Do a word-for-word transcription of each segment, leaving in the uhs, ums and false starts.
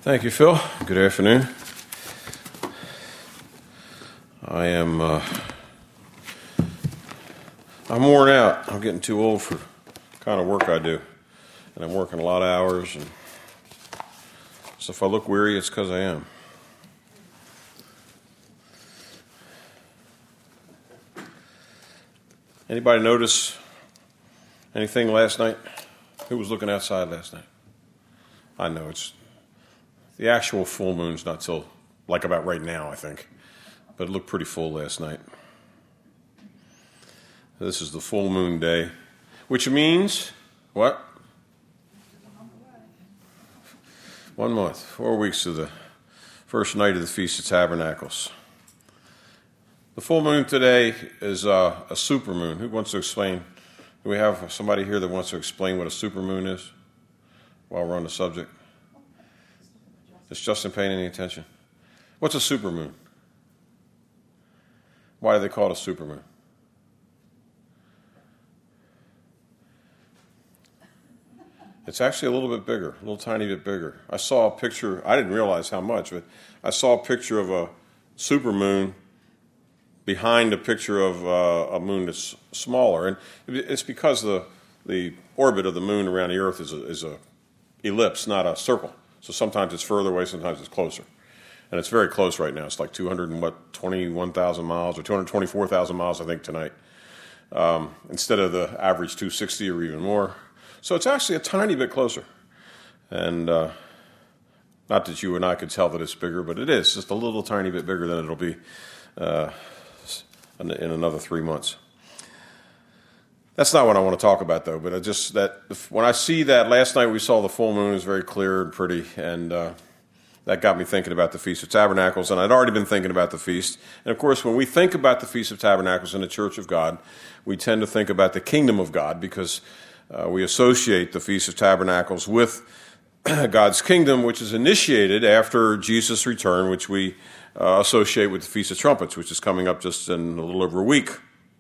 Thank you, Phil. Good afternoon. I am, uh, I'm worn out. I'm getting too old for the kind of work I do. And I'm working a lot of hours. And so if I look weary, it's because I am. Anybody notice anything last night? Who was looking outside last night? I know it's the actual full moon's not till like about right now, I think, but it looked pretty full last night. This is the full moon day, which means what? One month, four weeks to the first night of the Feast of Tabernacles. The full moon today is uh, a supermoon. Who wants to explain? Do we have somebody here that wants to explain what a supermoon is while we're on the subject? Is Justin paying any attention? What's a supermoon? Why do they call it a supermoon? It's actually a little bit bigger, a little tiny bit bigger. I saw a picture, I didn't realize how much, but I saw a picture of a supermoon behind a picture of uh, a moon that's smaller. And it's because the the orbit of the moon around the Earth is a, is a ellipse, not a circle. So sometimes it's further away, sometimes it's closer. And it's very close right now. It's like two hundred and what, twenty-one thousand miles or two hundred twenty-four thousand miles, I think, tonight, um, instead of the average two hundred sixty or even more. So it's actually a tiny bit closer. And uh, not that you and I could tell that it's bigger, but it is just a little tiny bit bigger than it'll be uh, in another three months. That's not what I want to talk about, though. But I just that when I see that, last night we saw the full moon. It was very clear and pretty, and uh, that got me thinking about the Feast of Tabernacles. And I'd already been thinking about the feast. And of course, when we think about the Feast of Tabernacles in the Church of God, we tend to think about the kingdom of God because uh, we associate the Feast of Tabernacles with God's kingdom, which is initiated after Jesus' return, which we uh, associate with the Feast of Trumpets, which is coming up just in a little over a week.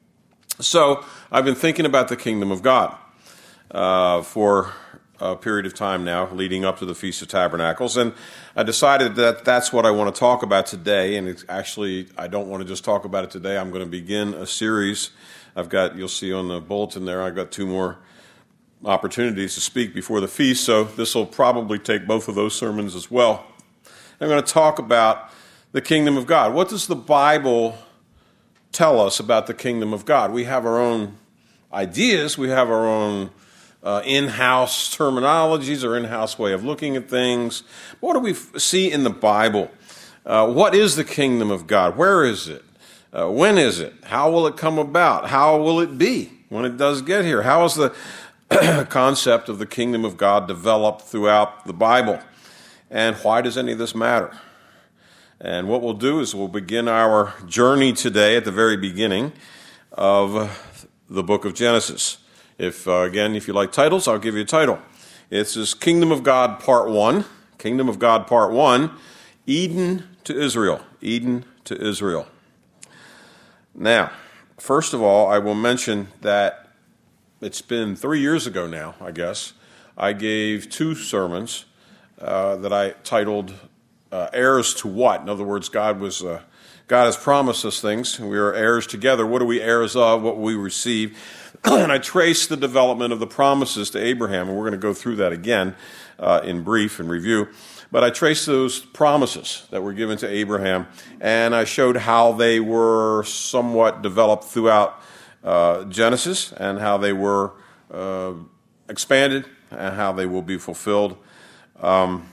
So I've been thinking about the kingdom of God uh, for a period of time now, leading up to the Feast of Tabernacles, and I decided that that's what I want to talk about today. And it's actually, I don't want to just talk about it today. I'm going to begin a series. I've got, you'll see on the bulletin there, I've got two more opportunities to speak before the feast, so this will probably take both of those sermons as well. I'm going to talk about the kingdom of God. What does the Bible tell us about the kingdom of God? We have our own ideas, we have our own uh, in-house terminologies or in-house way of looking at things. What do we f- see in the Bible? Uh, what is the kingdom of God? Where is it? Uh, when is it? How will it come about? How will it be when it does get here? How is the concept of the kingdom of God developed throughout the Bible? And why does any of this matter? And what we'll do is we'll begin our journey today at the very beginning of the book of Genesis. If, uh, again, if you like titles, I'll give you a title. It's this Kingdom of God Part one. Kingdom of God Part one, Eden to Israel. Eden to Israel. Now, first of all, I will mention that it's been three years ago now, I guess. I gave two sermons uh, that I titled Uh, heirs to what? In other words, God was uh, God has promised us things. We are heirs together. What are we heirs of? What will we receive? And I traced the development of the promises to Abraham, and we're going to go through that again uh, in brief and review. But I traced those promises that were given to Abraham, and I showed how they were somewhat developed throughout uh, Genesis, and how they were uh, expanded, and how they will be fulfilled. Um,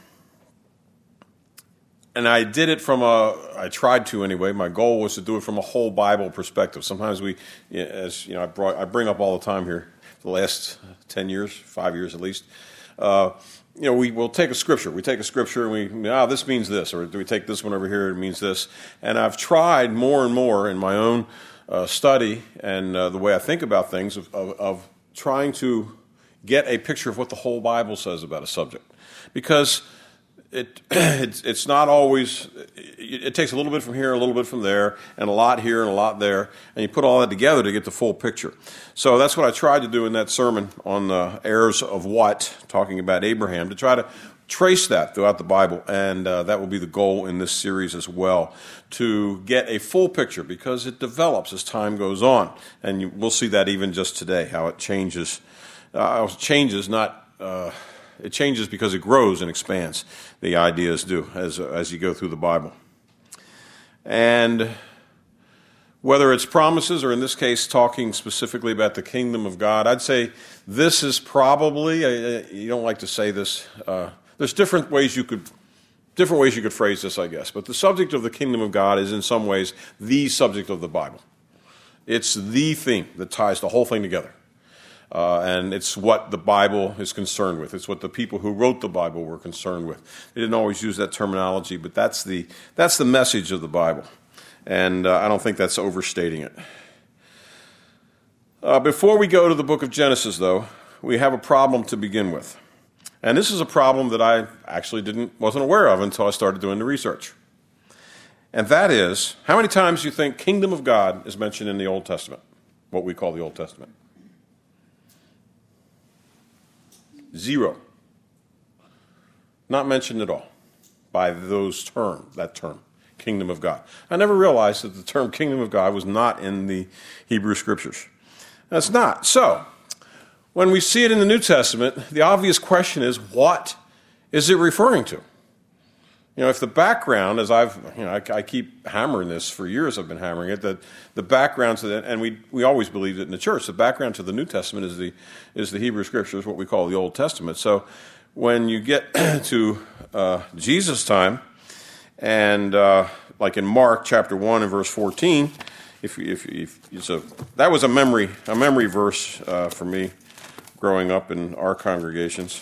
And I did it from a, I tried to anyway, my goal was to do it from a whole Bible perspective. Sometimes we, as you know, I, brought, I bring up all the time here, the last ten years, five years at least, uh, you know, we will take a scripture. We take a scripture and we, ah, oh, this means this, or do we take this one over here, it means this. And I've tried more and more in my own uh, study and uh, the way I think about things of, of, of trying to get a picture of what the whole Bible says about a subject. Because It it's, it's not always, it, it takes a little bit from here, a little bit from there, and a lot here and a lot there, and you put all that together to get the full picture. So that's what I tried to do in that sermon on the heirs of what, talking about Abraham, to try to trace that throughout the Bible, and uh, that will be the goal in this series as well, to get a full picture, because it develops as time goes on, and you, we'll see that even just today, how it changes. Uh, it changes not uh, it changes because it grows and expands. The ideas do as as you go through the Bible, and whether it's promises or in this case talking specifically about the kingdom of God, I'd say this is probably uh, you don't like to say this. Uh, There's different ways you could, different ways you could phrase this, I guess. But the subject of the kingdom of God is in some ways the subject of the Bible. It's the theme that ties the whole thing together. Uh, and it's what the Bible is concerned with. It's what the people who wrote the Bible were concerned with. They didn't always use that terminology, but that's the, that's the message of the Bible. And uh, I don't think that's overstating it. Uh, before we go to the book of Genesis, though, we have a problem to begin with. And this is a problem that I actually didn't wasn't aware of until I started doing the research. And that is, how many times do you think kingdom of God is mentioned in the Old Testament, what we call the Old Testament? Zero. Not mentioned at all by those term, that term, kingdom of God. I never realized that the term kingdom of God was not in the Hebrew Scriptures. That's not. So, when we see it in the New Testament, the obvious question is, what is it referring to? You know, if the background, as I've, you know, I, I keep hammering this for years, I've been hammering it, that the background to that, and we we always believed it in the church, the background to the New Testament is the is the Hebrew Scriptures, what we call the Old Testament. So when you get to uh, Jesus' time, and uh, like in Mark chapter one and verse fourteen, if if, if it's a, that was a memory a memory verse uh, for me, growing up in our congregations.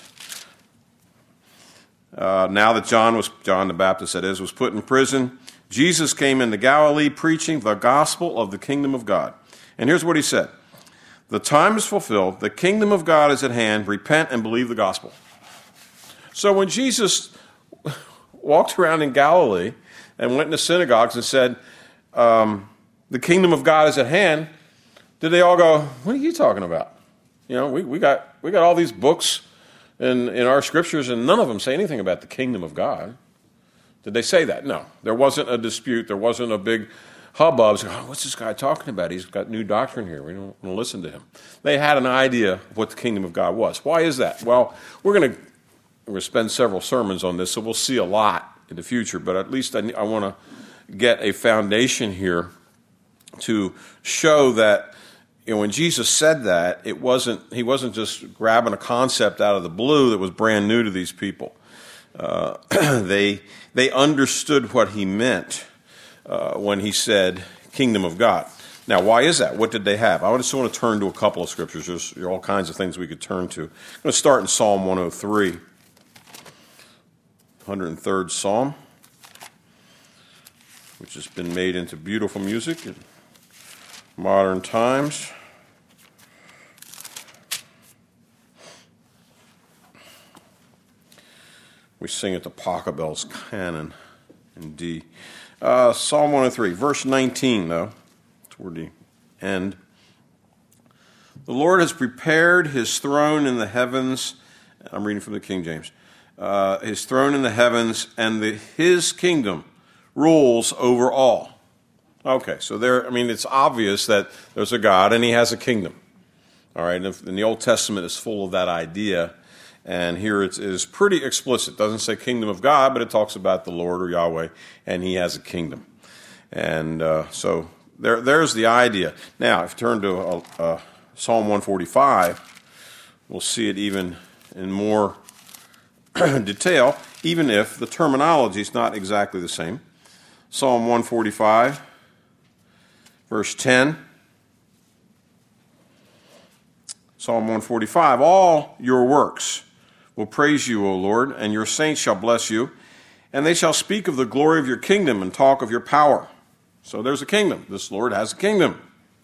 Uh, now that John was John the Baptist, that is, was put in prison, Jesus came into Galilee preaching the gospel of the kingdom of God. And here's what he said: "The time is fulfilled, the kingdom of God is at hand, repent and believe the gospel." So when Jesus walked around in Galilee and went into synagogues and said, um, the kingdom of God is at hand, did they all go, "What are you talking about? You know, we, we got we got all these books in, in our scriptures, and none of them say anything about the kingdom of God." Did they say that? No. There wasn't a dispute. There wasn't a big hubbub. Oh, what's this guy talking about? He's got new doctrine here. We don't want to listen to him. They had an idea of what the kingdom of God was. Why is that? Well, we're going to we're going to spend several sermons on this, so we'll see a lot in the future. But at least I, I want to get a foundation here to show that, you know, when Jesus said that, it wasn't he wasn't just grabbing a concept out of the blue that was brand new to these people. Uh, they they understood what he meant uh, when he said kingdom of God. Now, why is that? What did they have? I just want to turn to a couple of scriptures. There's, there are all kinds of things we could turn to. I'm going to start in Psalm one oh three, one hundred third Psalm, which has been made into beautiful music in modern times. We sing it to Pachelbel's canon in D. Uh, Psalm one oh three, verse nineteen, though, toward the end. "The Lord has prepared his throne in the heavens." I'm reading from the King James. Uh, his throne in the heavens, and the, his kingdom rules over all. Okay, so there, I mean, it's obvious that there's a God and he has a kingdom. All right, and, if, and the Old Testament is full of that idea. And here it is pretty explicit. It doesn't say kingdom of God, but it talks about the Lord or Yahweh, and he has a kingdom. And uh, so there, there's the idea. Now, if you turn to uh, uh, Psalm one forty-five, we'll see it even in more detail, even if the terminology is not exactly the same. Psalm one forty-five, verse ten. Psalm one forty-five, "All your works will praise you, O Lord, and your saints shall bless you, and they shall speak of the glory of your kingdom and talk of your power." So there's a kingdom. This Lord has a kingdom.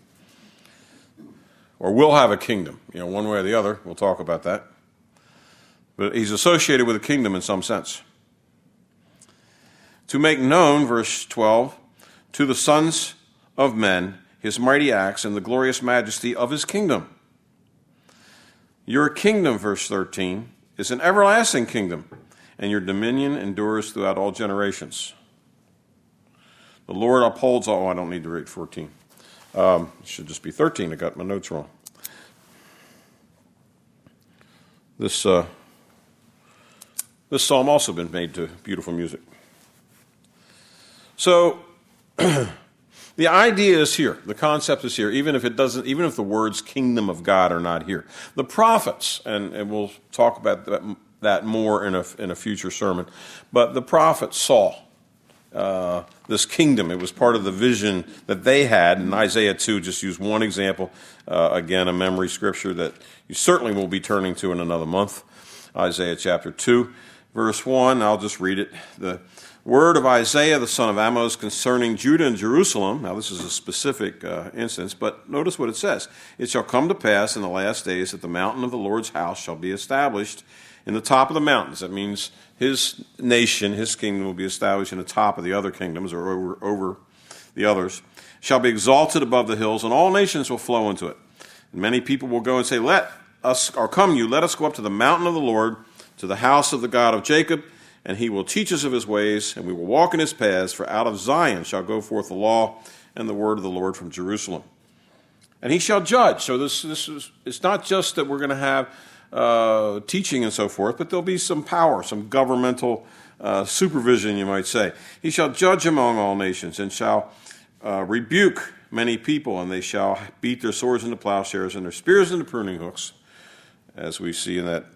Or will have a kingdom. You know, one way or the other. We'll talk about that. But he's associated with a kingdom in some sense. "To make known," verse twelve, "to the sons of men his mighty acts and the glorious majesty of his kingdom." Your kingdom, verse thirteen, is an everlasting kingdom, and your dominion endures throughout all generations. The Lord upholds all. Oh, I don't need to read fourteen. Um, it should just be thirteen. I got my notes wrong. This uh, this psalm also been made to beautiful music. So the idea is here. The concept is here. Even if it doesn't, even if the words "kingdom of God" are not here, the prophets, and, and we'll talk about that, that more in a in a future sermon. But the prophets saw uh, this kingdom. It was part of the vision that they had. And Isaiah two just used one example. Uh, again, a memory scripture that you certainly will be turning to in another month. Isaiah chapter two, verse one. I'll just read it. The word of Isaiah, the son of Amos, concerning Judah and Jerusalem. Now, this is a specific uh, instance, but notice what it says. It shall come to pass in the last days that the mountain of the Lord's house shall be established in the top of the mountains. That means his nation, his kingdom will be established in the top of the other kingdoms, or over, over the others. Shall be exalted above the hills, and all nations will flow into it. And many people will go and say, let us, or come you, let us go up to the mountain of the Lord, to the house of the God of Jacob, and he will teach us of his ways, and we will walk in his paths, for out of Zion shall go forth the law and the word of the Lord from Jerusalem. And he shall judge. So this, this is, it's not just that we're going to have uh, teaching and so forth, but there'll be some power, some governmental uh, supervision, you might say. He shall judge among all nations, and shall uh, rebuke many people, and they shall beat their swords into plowshares and their spears into pruning hooks, as we see in that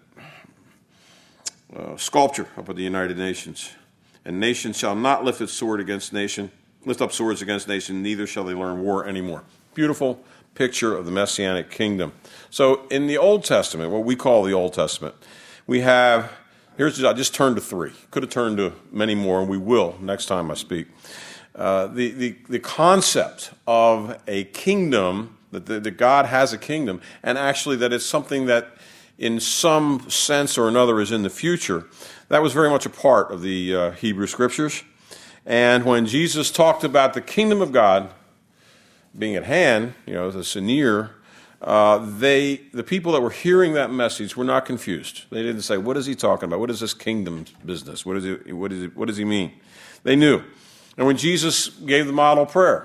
Uh, sculpture up at the United Nations. And nation shall not lift its sword against nation, lift up swords against nation, neither shall they learn war anymore. Beautiful picture of the Messianic kingdom. So in the Old Testament, what we call the Old Testament, we have, here's, I just turned to three. Could have turned to many more, and we will next time I speak. Uh, the, the, the concept of a kingdom, that, the, that God has a kingdom, and actually that it's something that in some sense or another is in the future, that was very much a part of the uh, Hebrew Scriptures. And when Jesus talked about the kingdom of God being at hand, you know, the near, uh, they, the people that were hearing that message were not confused. They didn't say, what is he talking about? What is this kingdom business? What, is it, what, is it, what does he mean? They knew. And when Jesus gave the model prayer,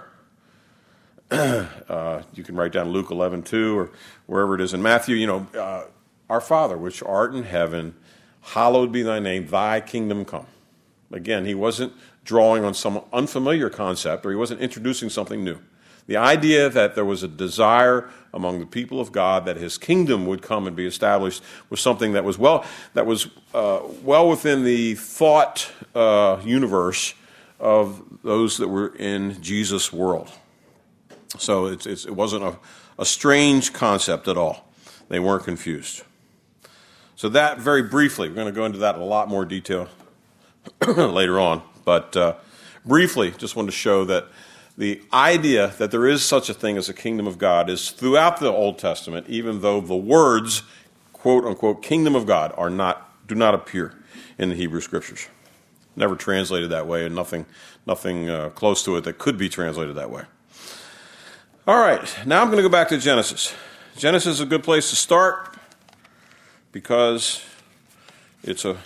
uh, you can write down Luke eleven two or wherever it is in Matthew, you know, uh, Our Father, which art in heaven, hallowed be thy name, thy kingdom come. Again, he wasn't drawing on some unfamiliar concept, or he wasn't introducing something new. The idea that there was a desire among the people of God that his kingdom would come and be established was something that was well that was uh, well within the thought uh, universe of those that were in Jesus' world. So it's, it's, it wasn't a, a strange concept at all. They weren't confused. So that, very briefly, we're going to go into that in a lot more detail later on. But uh, briefly, just wanted to show that the idea that there is such a thing as a kingdom of God is throughout the Old Testament, even though the words, quote unquote, kingdom of God are not, do not appear in the Hebrew Scriptures. Never translated that way, and nothing, nothing uh, close to it that could be translated that way. All right, now I'm going to go back to Genesis. Genesis is a good place to start because it's a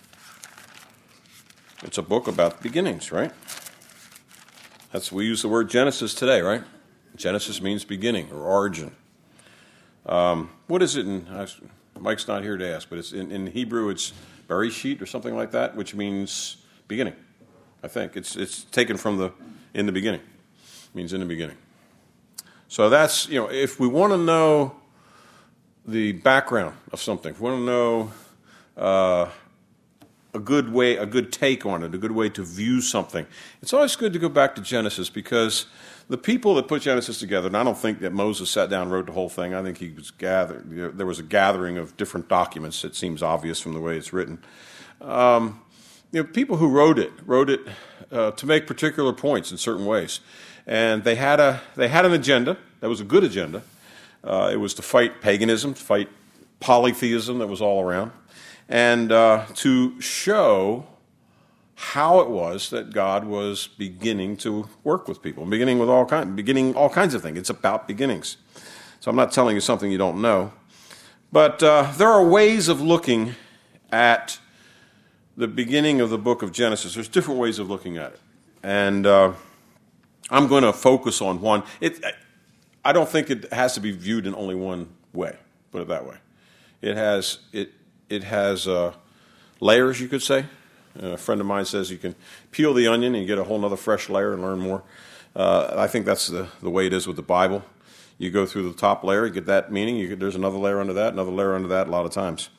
it's a book about beginnings, right? That's we use the word Genesis today, right? Genesis means beginning or origin. Um, what is it in? I, Mike's not here to ask, but it's in, in Hebrew. It's Bereshit or something like that, which means beginning. I think it's it's taken from the in the beginning. It means in the beginning. So that's, you know, if we want to know the background of something, if we want to know uh, a good way, a good take on it, a good way to view something, it's always good to go back to Genesis, because the people that put Genesis together, and I don't think that Moses sat down and wrote the whole thing. I think he was gathered. You know, there was a gathering of different documents. It seems obvious from the way it's written. Um, you know, people who wrote it wrote it uh, to make particular points in certain ways. And they had a they had an agenda that was a good agenda. Uh, it was to fight paganism, to fight polytheism that was all around, and uh, to show how it was that God was beginning to work with people, beginning with all kind, beginning all kinds of things. It's about beginnings. So I'm not telling you something you don't know, but uh, there are ways of looking at the beginning of the book of Genesis, there's different ways of looking at it. And uh, I'm going to focus on one. It, I don't think it has to be viewed in only one way, put it that way. It has, it, it has uh, layers, you could say. A friend of mine says you can peel the onion and you get a whole other fresh layer and learn more. Uh, I think that's the, the way it is with the Bible. You go through the top layer, you get that meaning. You get, there's another layer under that, another layer under that a lot of times.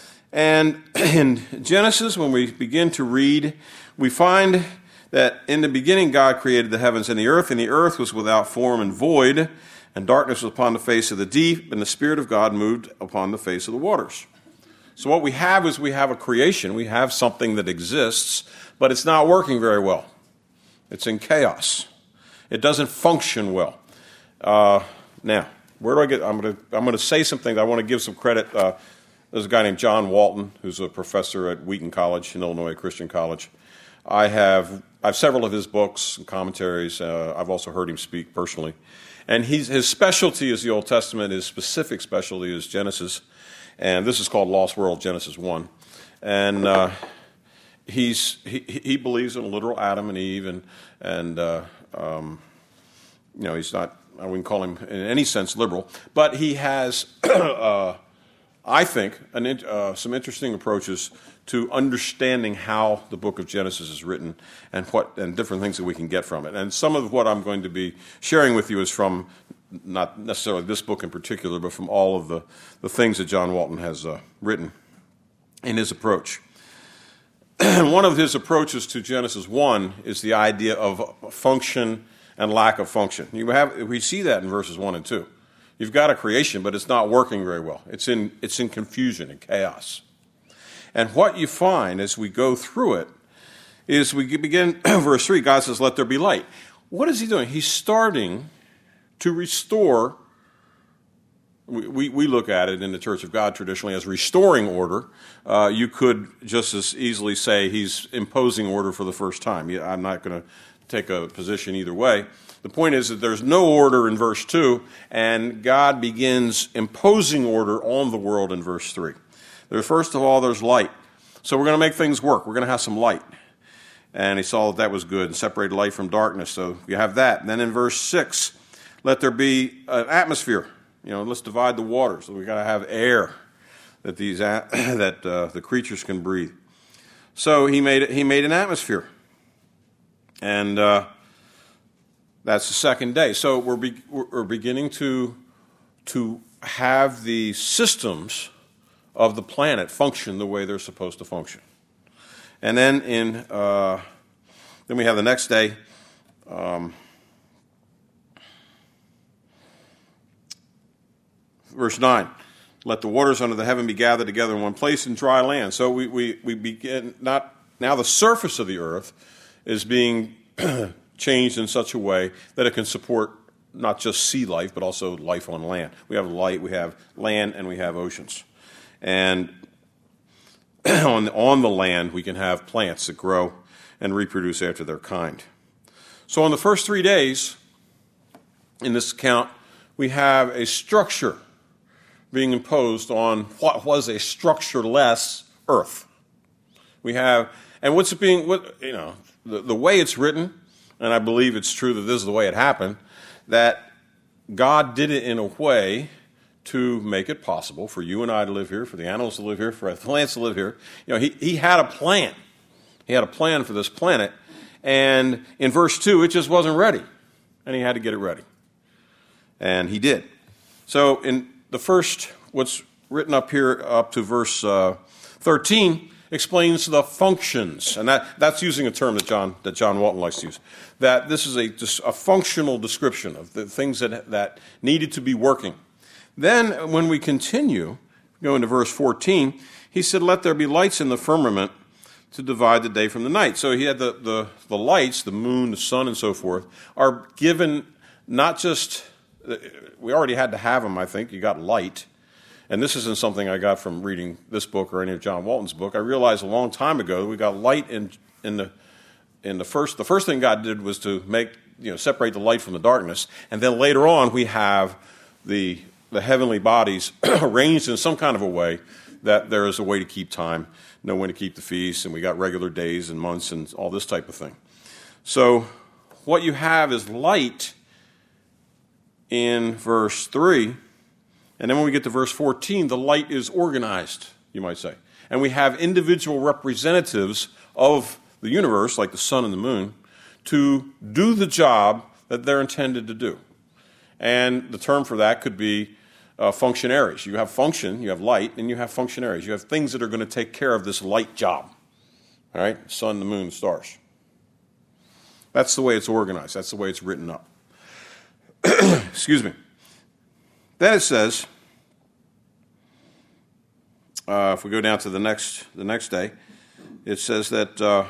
And in Genesis, when we begin to read, we find that in the beginning God created the heavens and the earth, and the earth was without form and void, and darkness was upon the face of the deep, and the Spirit of God moved upon the face of the waters. So what we have is we have a creation. We have something that exists, but it's not working very well. It's in chaos. It doesn't function well. Uh, now, where do I get? I'm going to I'm going to say something. I want to give some credit. Uh, there's a guy named John Walton, who's a professor at Wheaton College in Illinois Christian College. I have I have several of his books and commentaries. Uh, I've also heard him speak personally, and he's, his specialty is the Old Testament. His specific specialty is Genesis, and this is called Lost World Genesis one, and uh, he's he he believes in a literal Adam and Eve, and and uh, um, you know he's not. I wouldn't call him in any sense liberal, but he has, uh, I think, an, uh, some interesting approaches to understanding how the book of Genesis is written and what and different things that we can get from it. And some of what I'm going to be sharing with you is from not necessarily this book in particular, but from all of the, the things that John Walton has uh, written in his approach. And one of his approaches to Genesis one is the idea of function and lack of function. You have we see that in verses one and two. You've got a creation, but it's not working very well. It's in it's in confusion and chaos. And what you find as we go through it is we begin verse three. God says, "Let there be light." What is he doing? He's starting to restore. We, we, we look at it in the Church of God traditionally as restoring order. Uh, you could just as easily say he's imposing order for the first time. I'm not going to take a position either way. The point is that there's no order in verse two, and God begins imposing order on the world in verse three. There, first of all, there's light. So we're going to make things work. We're going to have some light. And he saw that that was good and separated light from darkness. So you have that. And then in verse six, let there be an atmosphere. You know, let's divide the waters. So we've got to have air that these that uh, the creatures can breathe. So he made he made an atmosphere. And uh, that's the second day. So we're be, we're beginning to to have the systems of the planet function the way they're supposed to function. And then in uh, then we have the next day. Um, verse nine. Let the waters under the heaven be gathered together in one place in dry land. So we we we begin not now the surface of the earth is being changed in such a way that it can support not just sea life, but also life on land. We have light, we have land, and we have oceans. And on, on the land, we can have plants that grow and reproduce after their kind. So on the first three days, in this account, we have a structure being imposed on what was a structureless earth. We have, and what's it being, what, you know, The, the way it's written, and I believe it's true that this is the way it happened, that God did it in a way to make it possible for you and I to live here, for the animals to live here, for the plants to live here. You know, he, he had a plan. He had a plan for this planet, and in verse two, it just wasn't ready, and he had to get it ready. And he did. So in the first, what's written up here up to verse uh, thirteen, explains the functions, and that, that's using a term that John that John Walton likes to use. That this is a, a functional description of the things that that needed to be working. Then, when we continue, go into verse fourteen, he said, "Let there be lights in the firmament to divide the day from the night." So he had the the, the lights, the moon, the sun, and so forth, are given not just we already had to have them. I think you got light. And this isn't something I got from reading this book or any of John Walton's book. I realized a long time ago that we got light in in the in the first. The first thing God did was to make you know separate the light from the darkness, and then later on we have the the heavenly bodies arranged in some kind of a way that there is a way to keep time, know when to keep the feast, and we got regular days and months and all this type of thing. So what you have is light in verse three, and then when we get to verse fourteen, the light is organized, you might say. And we have individual representatives of the universe, like the sun and the moon, to do the job that they're intended to do. And the term for that could be uh, functionaries. You have function, you have light, and you have functionaries. You have things that are going to take care of this light job. All right? Sun, the moon, stars. That's the way it's organized. That's the way it's written up. Excuse me. Then it says, uh, if we go down to the next the next day, it says that, uh,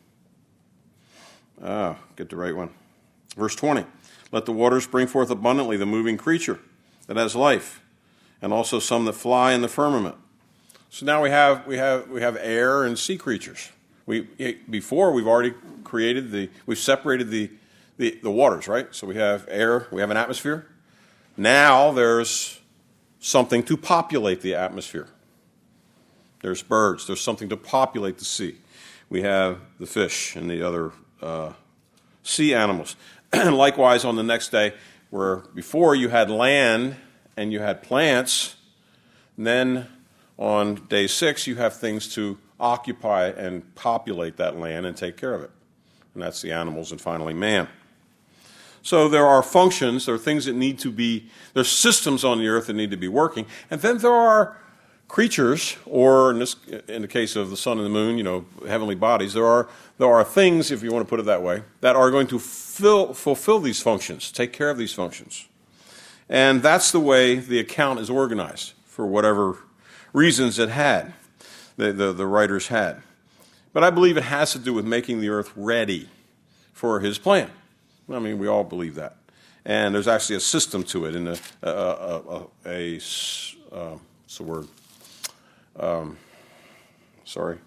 ah, get the right one. Verse twenty, let the waters bring forth abundantly the moving creature that has life, and also some that fly in the firmament. So now we have we have we have air and sea creatures. We before we've already created the we've separated the, the the waters, right? So we have air, we have an atmosphere. Now there's something to populate the atmosphere. There's birds. There's something to populate the sea. We have the fish and the other uh, sea animals. And likewise, on the next day, where before you had land and you had plants, and then on day six you have things to occupy and populate that land and take care of it. And that's the animals and finally man. So there are functions, there are things that need to be, there's systems on the earth that need to be working. And then there are creatures, or in, this, in the case of the sun and the moon, you know, heavenly bodies, there are there are things, if you want to put it that way, that are going to fill, fulfill these functions, take care of these functions. And that's the way the account is organized, for whatever reasons it had, the, the, the writers had. But I believe it has to do with making the earth ready for his plan. I mean, we all believe that. And there's actually a system to it, in a, a, a, a, a uh, what's the word? Um, sorry.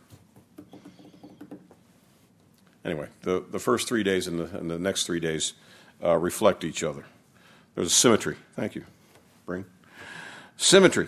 Anyway, the, the first three days and the, and the next three days uh, reflect each other. There's a symmetry. Thank you. Bring symmetry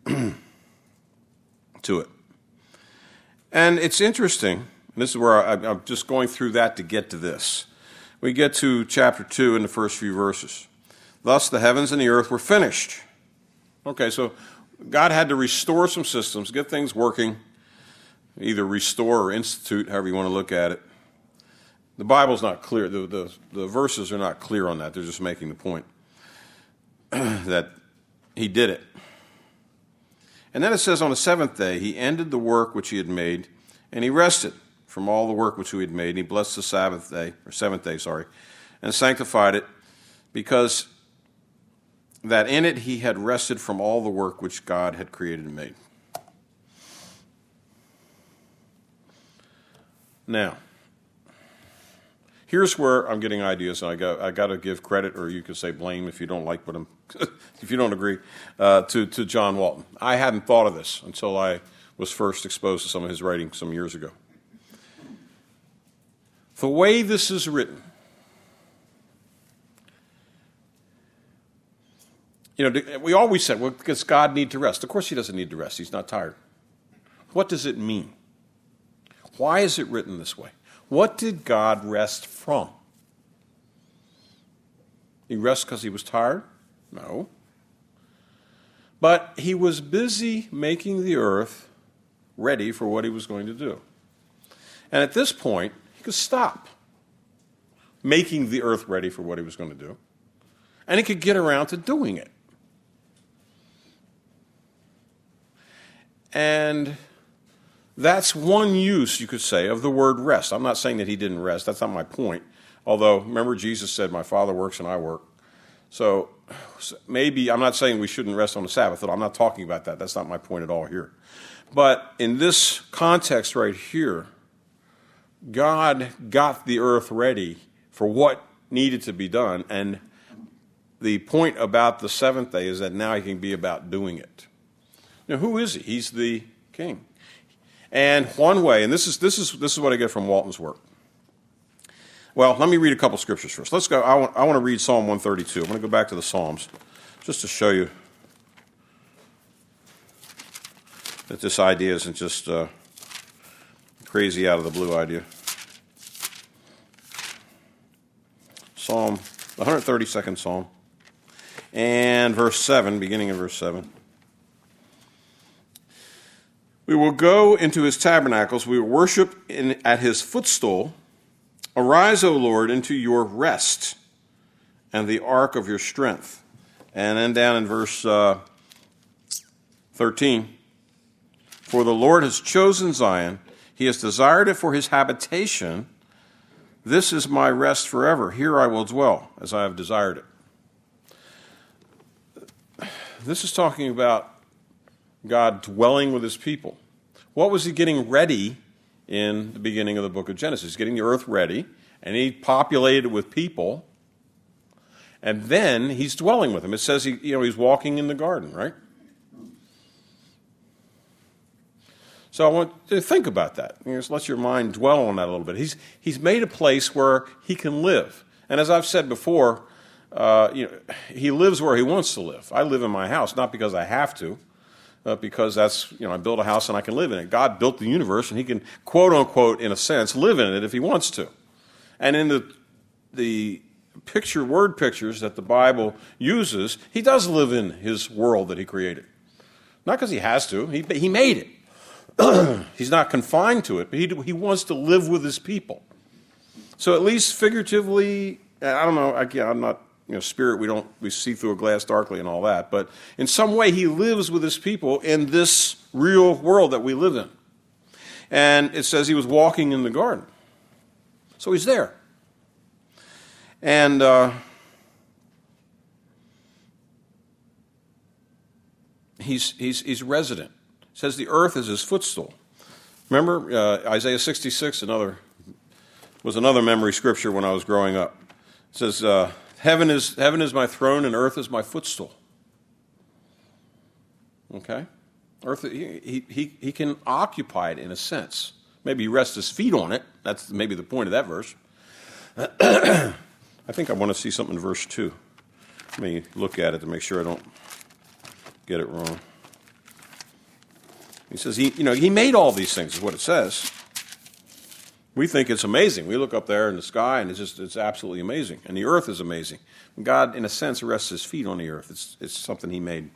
to it. And it's interesting, and this is where I, I'm just going through that to get to this. We get to chapter two in the first few verses. Thus the heavens and the earth were finished. Okay, so God had to restore some systems, get things working, either restore or institute, however you want to look at it. The Bible's not clear. The, the, the verses are not clear on that. They're just making the point that he did it. And then it says on the seventh day, he ended the work which he had made, and he rested from all the work which he had made. And he blessed the Sabbath day, or seventh day, sorry, and sanctified it, because that in it he had rested from all the work which God had created and made. Now, here's where I'm getting ideas, and I got I got to give credit, or you could say blame if you don't like what I'm, if you don't agree, uh, to to John Walton. I hadn't thought of this until I was first exposed to some of his writing some years ago. The way this is written, you know, we always said, well, does God need to rest? Of course he doesn't need to rest. He's not tired. What does it mean? Why is it written this way? What did God rest from? He rests because he was tired? No. But he was busy making the earth ready for what he was going to do. And at this point, he could stop making the earth ready for what he was going to do, and he could get around to doing it. And that's one use, you could say, of the word rest. I'm not saying that he didn't rest. That's not my point. Although, remember, Jesus said, my Father works and I work. So maybe, I'm not saying we shouldn't rest on the Sabbath. I'm not talking about that. That's not my point at all here. But in this context right here, God got the earth ready for what needed to be done. And the point about the seventh day is that now he can be about doing it. Now, who is he? He's the king. And one way, and this is this is this is what I get from Walton's work. Well, let me read a couple scriptures first. Let's go. I want, I want to read Psalm one thirty-two. I'm going to go back to the Psalms just to show you that this idea isn't just uh, crazy out of the blue idea. Psalm, the one hundred thirty-second Psalm, and verse seven, beginning of verse seven. We will go into his tabernacles, we will worship in, at his footstool. Arise, O Lord, into your rest and the ark of your strength. And then down in verse uh, thirteen, for the Lord has chosen Zion, he has desired it for his habitation. This is my rest forever. Here I will dwell, as I have desired it. This is talking about God dwelling with his people. What was he getting ready in the beginning of the book of Genesis? Getting the earth ready, and he populated with people, and then he's dwelling with them. It says he, you know, he's walking in the garden, right? So I want to think about that. You know, just let your mind dwell on that a little bit. He's he's made a place where he can live, and as I've said before, uh, you know, he lives where he wants to live. I live in my house not because I have to, but because that's, you know, I built a house and I can live in it. God built the universe, and he can, quote unquote, in a sense, live in it if he wants to. And in the the picture word pictures that the Bible uses, he does live in his world that he created. Not because he has to. He he made it. He's not confined to it, but he he wants to live with his people. So at least figuratively, I don't know. Again, I'm not, you know, spirit. We don't we see through a glass darkly and all that. But in some way, he lives with his people in this real world that we live in. And it says he was walking in the garden, so he's there. And uh, he's he's he's resident. It says the earth is his footstool. Remember uh, Isaiah sixty-six, another was another memory scripture when I was growing up. It says, uh, heaven is heaven is my throne and earth is my footstool. Okay? Earth, he, he, he can occupy it in a sense. Maybe he rests his feet on it. That's maybe the point of that verse. I think I want to see something in verse two. Let me look at it to make sure I don't get it wrong. He says, he, you know, he made all these things, is what it says. We think it's amazing. We look up there in the sky, and it's just, it's absolutely amazing. And the earth is amazing. God, in a sense, rests his feet on the earth. It's, it's something he made.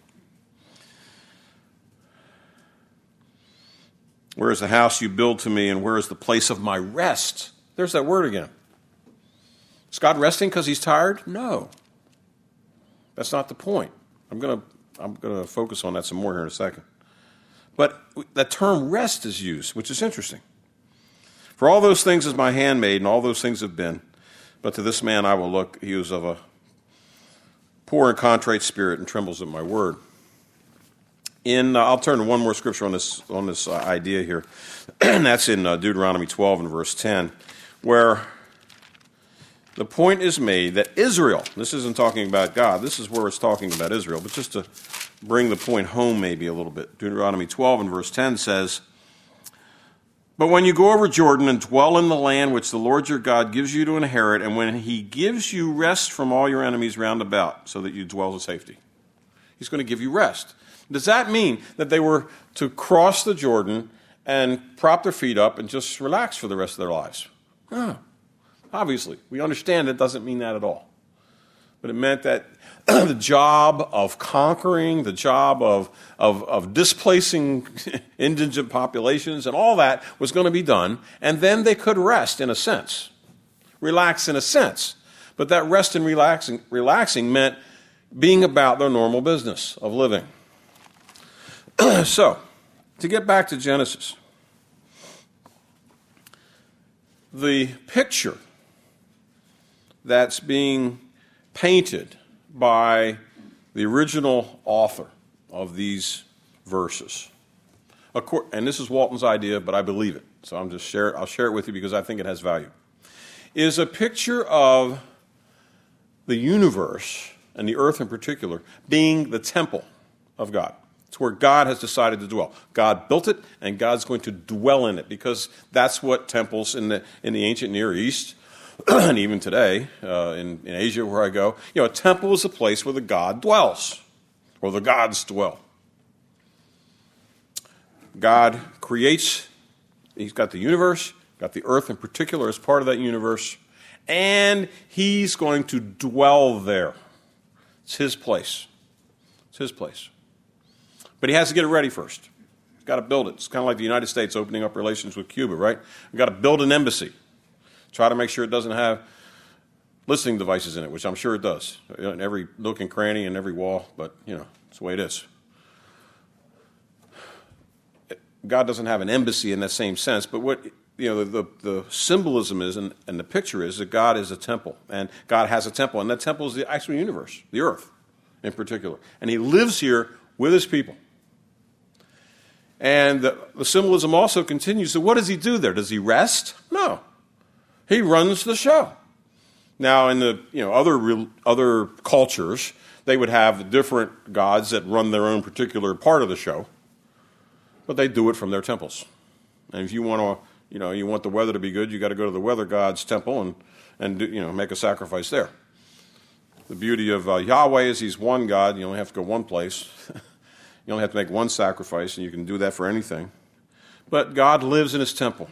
Where is the house you build to me, and where is the place of my rest? There's that word again. Is God resting because he's tired? No. That's not the point. I'm going to I'm going to focus on that some more here in a second. But that term rest is used, which is interesting. For all those things is my hand made, and all those things have been. But to this man I will look. He is of a poor and contrite spirit, and trembles at my word. In uh, I'll turn to one more scripture on this on this uh, idea here, and that's in uh, Deuteronomy twelve and verse ten, where the point is made that Israel, this isn't talking about God, this is where it's talking about Israel, but just to bring the point home maybe a little bit. Deuteronomy twelve and verse ten says, but when you go over Jordan and dwell in the land which the Lord your God gives you to inherit, and when he gives you rest from all your enemies round about, so that you dwell in safety. He's going to give you rest. Does that mean that they were to cross the Jordan and prop their feet up and just relax for the rest of their lives? No. Obviously, we understand it doesn't mean that at all. But it meant that the job of conquering, the job of, of, of displacing indigent populations and all that was going to be done, and then they could rest in a sense, relax in a sense. But that rest and relaxing, relaxing meant being about their normal business of living. So, to get back to Genesis, the picture that's being painted by the original author of these verses, and this is Walton's idea, but I believe it, so I'm just share, I'll share it with you because I think it has value, is a picture of the universe, and the earth in particular, being the temple of God. It's where God has decided to dwell. God built it, and God's going to dwell in it, because that's what temples in the in the ancient Near East, and even today uh, in, in Asia where I go, you know, a temple is a place where the God dwells, or the gods dwell. God creates he's got the universe, got the earth in particular as part of that universe, and he's going to dwell there. It's his place. It's his place. But he has to get it ready first. He's got to build it. It's kind of like the United States opening up relations with Cuba, right? We've got to build an embassy. Try to make sure it doesn't have listening devices in it, which I'm sure it does. In every nook and cranny and every wall, but, you know, it's the way it is. God doesn't have an embassy in that same sense, but what, you know, the, the, the symbolism is and, and the picture is that God is a temple, and God has a temple, and that temple is the actual universe, the earth in particular. And he lives here with his people. And the, the symbolism also continues. So what does he do there? Does he rest? No. He runs the show. Now, in the you know other real, other cultures, they would have different gods that run their own particular part of the show, but they do it from their temples. And if you want to, you know, you want the weather to be good, you got to go to the weather god's temple and and do, you know make a sacrifice there. The beauty of uh, Yahweh is he's one God. You only have to go one place. You only have to make one sacrifice, and you can do that for anything. But God lives in his temple.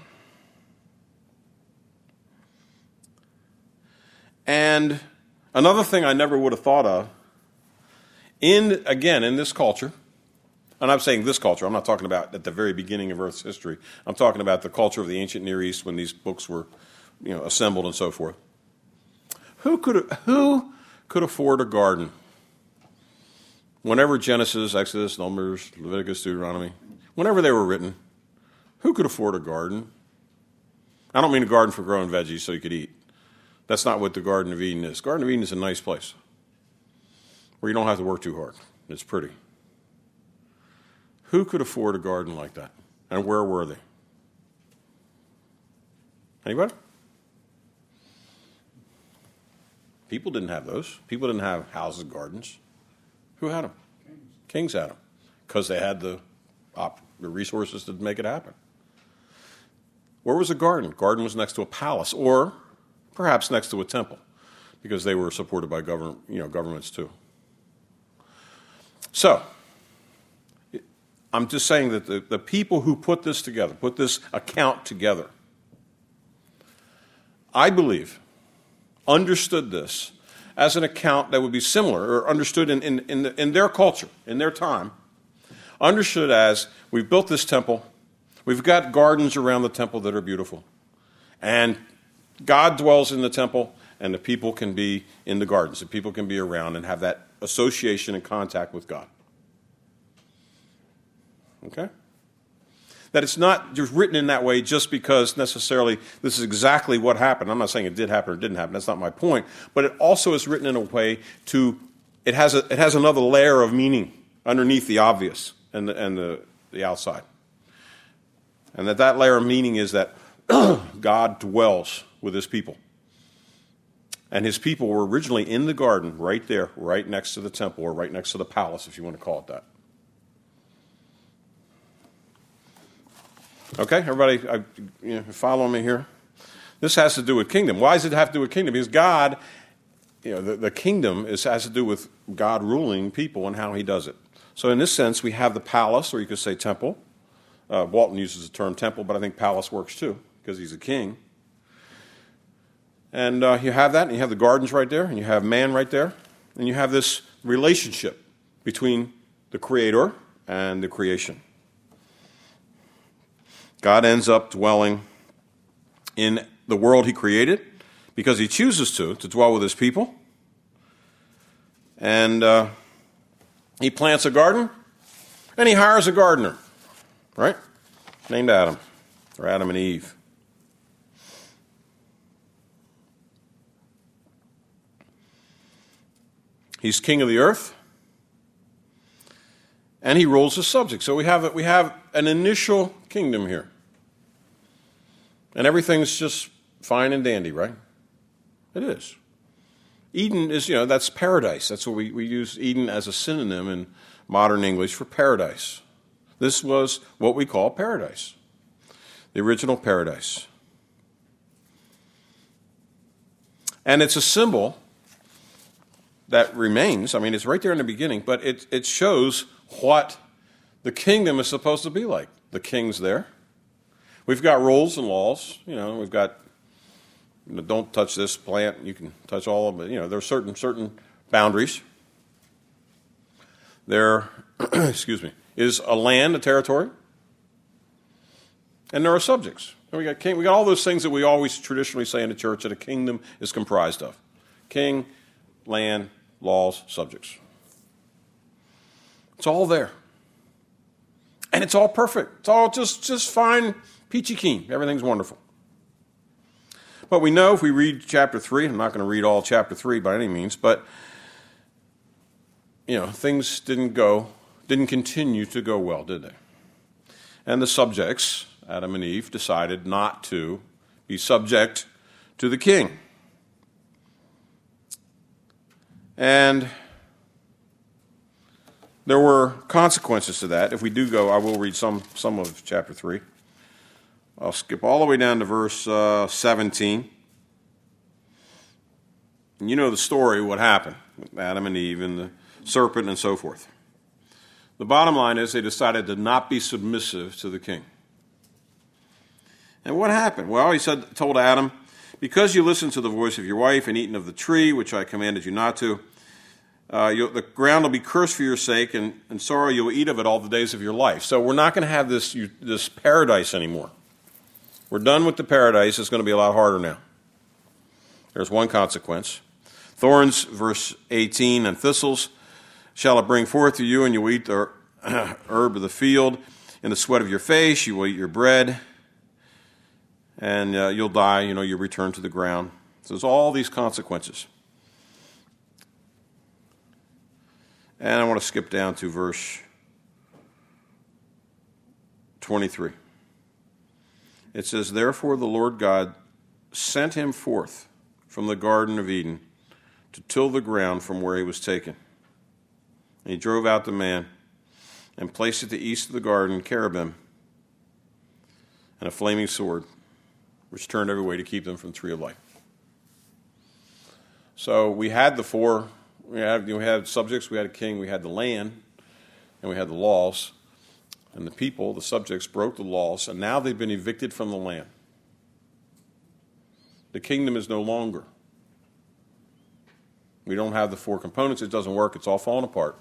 And another thing I never would have thought of, in again, in this culture, and I'm saying this culture, I'm not talking about at the very beginning of Earth's history. I'm talking about the culture of the ancient Near East when these books were you know, assembled and so forth. Who could, who could afford a garden? Whenever Genesis, Exodus, Numbers, Leviticus, Deuteronomy, whenever they were written, who could afford a garden? I don't mean a garden for growing veggies so you could eat. That's not what the Garden of Eden is. Garden of Eden is a nice place where you don't have to work too hard. It's pretty. Who could afford a garden like that? And where were they? Anybody? People didn't have those. People didn't have houses, gardens. Who had them? Kings, Kings had them because they had the, op- the resources to make it happen. Where was a garden? Garden was next to a palace, or perhaps next to a temple, because they were supported by government, you know, governments too. So, I'm just saying that the, the people who put this together, put this account together, I believe, understood this as an account that would be similar, or understood in, in, in, the, in their culture, in their time, understood as, we've built this temple, we've got gardens around the temple that are beautiful, and God dwells in the temple, and the people can be in the gardens. The people can be around and have that association and contact with God. Okay? That it's not just written in that way just because necessarily this is exactly what happened. I'm not saying it did happen or didn't happen. That's not my point. But it also is written in a way to, it has a, it has another layer of meaning underneath the obvious and the, and the, the outside. And that that layer of meaning is that God dwells with his people. And his people were originally in the garden right there, right next to the temple, or right next to the palace, if you want to call it that. Okay, everybody, I, you know, follow me here? This has to do with kingdom. Why does it have to do with kingdom? Because God, you know, the, the kingdom is, has to do with God ruling people and how he does it. So in this sense, we have the palace, or you could say temple. Uh, Walton uses the term temple, but I think palace works too, because he's a king. And uh, you have that, and you have the gardens right there, and you have man right there, and you have this relationship between the Creator and the creation. God ends up dwelling in the world he created because he chooses to, to dwell with his people. And uh, he plants a garden, and he hires a gardener, right? Named Adam, or Adam and Eve. He's king of the earth, and he rules his subjects. So we have we have an initial kingdom here, and everything's just fine and dandy, right? It is. Eden is, you know, that's paradise. That's what we, we use Eden as a synonym in modern English for paradise. This was what we call paradise, the original paradise. And it's a symbol that remains. I mean, it's right there in the beginning, but it, it shows what the kingdom is supposed to be like. The king's there. We've got rules and laws. You know, we've got, you know, don't touch this plant. You can touch all of it. You know, there are certain certain boundaries. There, excuse me, is a land, a territory, and there are subjects. And we got king. We got all those things that we always traditionally say in the church that a kingdom is comprised of: king, land, laws, subjects. It's all there, and it's all perfect. It's all just just fine, peachy keen. Everything's wonderful. But we know if we read chapter three, I'm not going to read all chapter three by any means, but you know, things didn't go, didn't continue to go well, did they? And the subjects, Adam and Eve, decided not to be subject to the king. And there were consequences to that. If we do go, I will read some, some of chapter three. I'll skip all the way down to verse uh, seventeen. And you know the story, what happened with Adam and Eve and the serpent and so forth. The bottom line is they decided to not be submissive to the king. And what happened? Well, he said, told Adam, because you listened to the voice of your wife and eaten of the tree, which I commanded you not to, uh, the ground will be cursed for your sake, and, and sorrow you will eat of it all the days of your life. So we're not going to have this, you, this paradise anymore. We're done with the paradise. It's going to be a lot harder now. There's one consequence. Thorns, verse eighteen, and thistles shall it bring forth to you, and you will eat the herb of the field. In the sweat of your face you will eat your bread, and uh, you'll die, you know, you return to the ground. So there's all these consequences. And I want to skip down to verse twenty-three. It says, therefore the Lord God sent him forth from the Garden of Eden to till the ground from where he was taken. And he drove out the man and placed at the east of the garden cherubim and a flaming sword, which turned every way to keep them from the tree of life. So we had the four, we had, we had subjects, we had a king, we had the land, and we had the laws. And the people, the subjects, broke the laws, and now they've been evicted from the land. The kingdom is no longer. We don't have the four components. It doesn't work. It's all falling apart.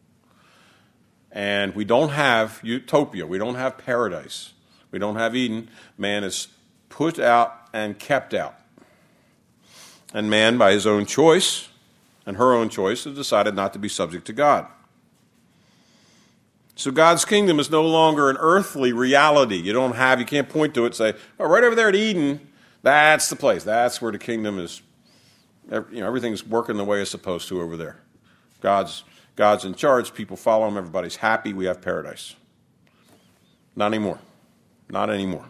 And we don't have utopia. We don't have paradise. We don't have Eden. Man is put out and kept out. And man, by his own choice and her own choice, has decided not to be subject to God. So God's kingdom is no longer an earthly reality. You don't have, you can't point to it and say, oh, right over there at Eden, that's the place. That's where the kingdom is, you know, everything's working the way it's supposed to over there. God's, God's in charge, people follow him, everybody's happy, we have paradise. Not anymore. Not anymore.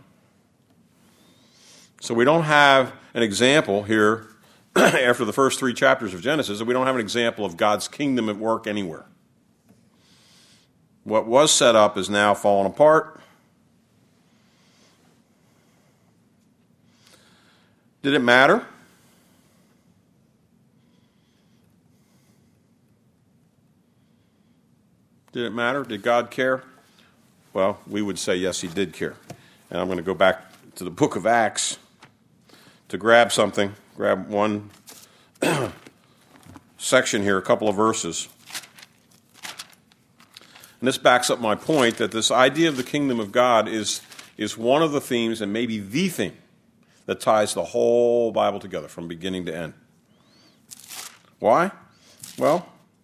So we don't have an example here after the first three chapters of Genesis, that we don't have an example of God's kingdom at work anywhere. What was set up is now falling apart. Did it matter? Did it matter? Did God care? Well, we would say yes, he did care. And I'm going to go back to the book of Acts to grab something, grab one section here, a couple of verses. And this backs up my point that this idea of the kingdom of God is, is one of the themes, and maybe the theme, that ties the whole Bible together from beginning to end. Why? Well,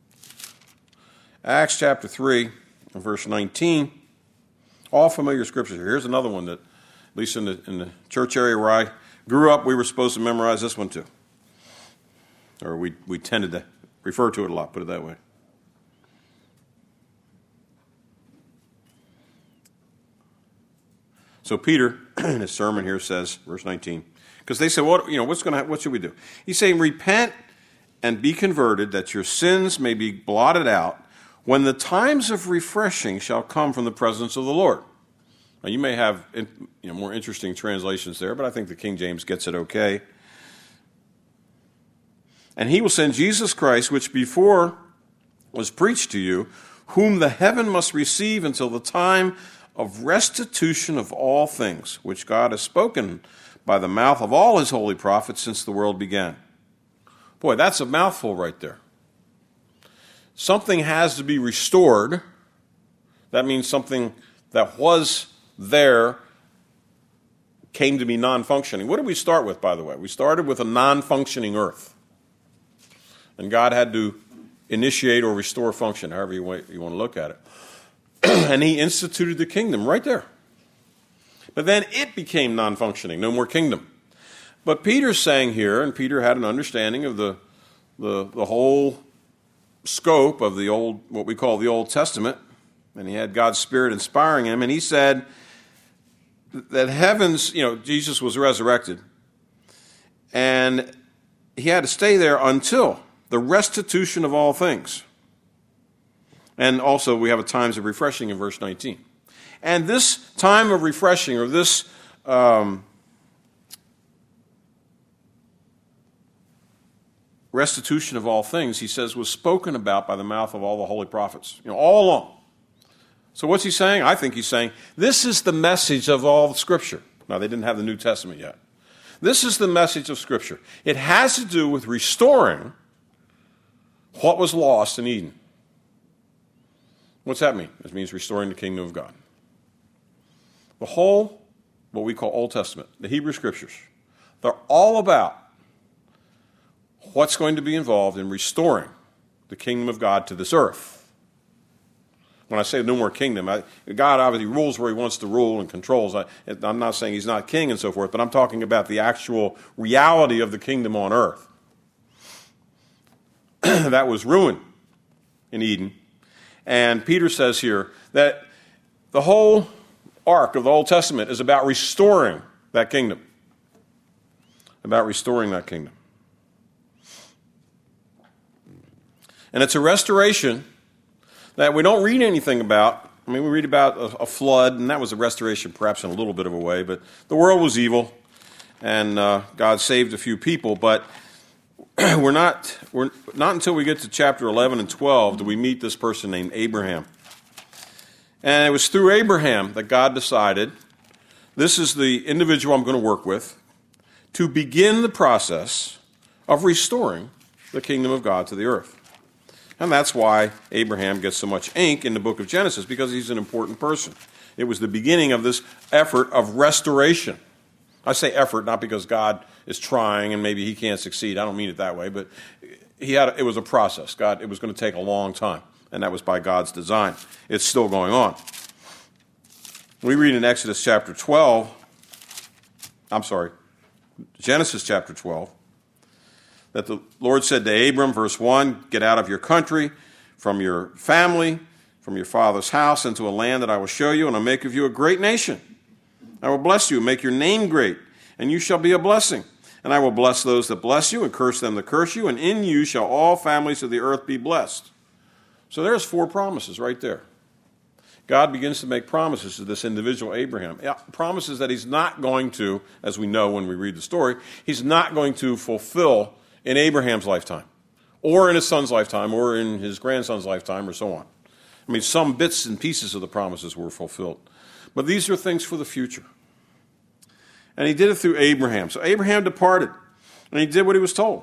Acts chapter three, verse nineteen, all familiar scriptures here. Here's another one that, at least in the, in the church area where I grew up, we were supposed to memorize this one too. Or we, we tended to refer to it a lot, put it that way. So Peter, in his sermon here, says, verse nineteen, because they said, "What you know? What's going to? What should we do?" He's saying, "Repent and be converted, that your sins may be blotted out, when the times of refreshing shall come from the presence of the Lord." Now, you may have you know more interesting translations there, but I think the King James gets it okay. "And he will send Jesus Christ, which before was preached to you, whom the heaven must receive until the time of restitution of all things, which God has spoken by the mouth of all his holy prophets since the world began. Boy, that's a mouthful right there. Something has to be restored. That means something that was there came to be non-functioning. What did we start with, by the way? We started with a non-functioning earth. And God had to initiate or restore function, however you want, you want to look at it. And he instituted the kingdom right there. But then it became non-functioning, no more kingdom. But Peter's saying here, and Peter had an understanding of the, the, the whole scope of the old, what we call the Old Testament, and he had God's Spirit inspiring him, and he said that heavens, you know, Jesus was resurrected, and he had to stay there until the restitution of all things. And also we have a times of refreshing in verse nineteen. And this time of refreshing, or this um, restitution of all things, he says, was spoken about by the mouth of all the holy prophets, you know, all along. So what's he saying? I think he's saying, this is the message of all of Scripture. Now, they didn't have the New Testament yet. This is the message of Scripture. It has to do with restoring what was lost in Eden. What's that mean? It means restoring the kingdom of God. The whole, what we call Old Testament, the Hebrew Scriptures, they're all about what's going to be involved in restoring the kingdom of God to this earth. When I say no more kingdom, I, God obviously rules where he wants to rule and controls. I, I'm not saying he's not king and so forth, but I'm talking about the actual reality of the kingdom on earth. That was ruined in Eden. And Peter says here that the whole arc of the Old Testament is about restoring that kingdom. About restoring that kingdom. And it's a restoration that we don't read anything about. I mean, we read about a, a flood, and that was a restoration perhaps in a little bit of a way, but the world was evil, and uh, God saved a few people, but we're not, we're not until we get to chapter eleven and twelve do we meet this person named Abraham. And it was through Abraham that God decided, this is the individual I'm going to work with, to begin the process of restoring the kingdom of God to the earth. And that's why Abraham gets so much ink in the book of Genesis, because he's an important person. It was the beginning of this effort of restoration. I say effort not because God is trying and maybe he can't succeed. I don't mean it that way, but he had a, it was a process. God, it was going to take a long time, and that was by God's design. It's still going on. We read in Exodus chapter twelve, I'm sorry, Genesis chapter twelve, that the Lord said to Abram, verse one, get out of your country, from your family, from your father's house, into a land that I will show you, and I'll make of you a great nation. I will bless you and make your name great, and you shall be a blessing. And I will bless those that bless you and curse them that curse you, and in you shall all families of the earth be blessed. So there's four promises right there. God begins to make promises to this individual, Abraham. Promises that he's not going to, as we know when we read the story, he's not going to fulfill in Abraham's lifetime, or in his son's lifetime, or in his grandson's lifetime, or so on. I mean, some bits and pieces of the promises were fulfilled. But these are things for the future. And he did it through Abraham. So Abraham departed, and he did what he was told.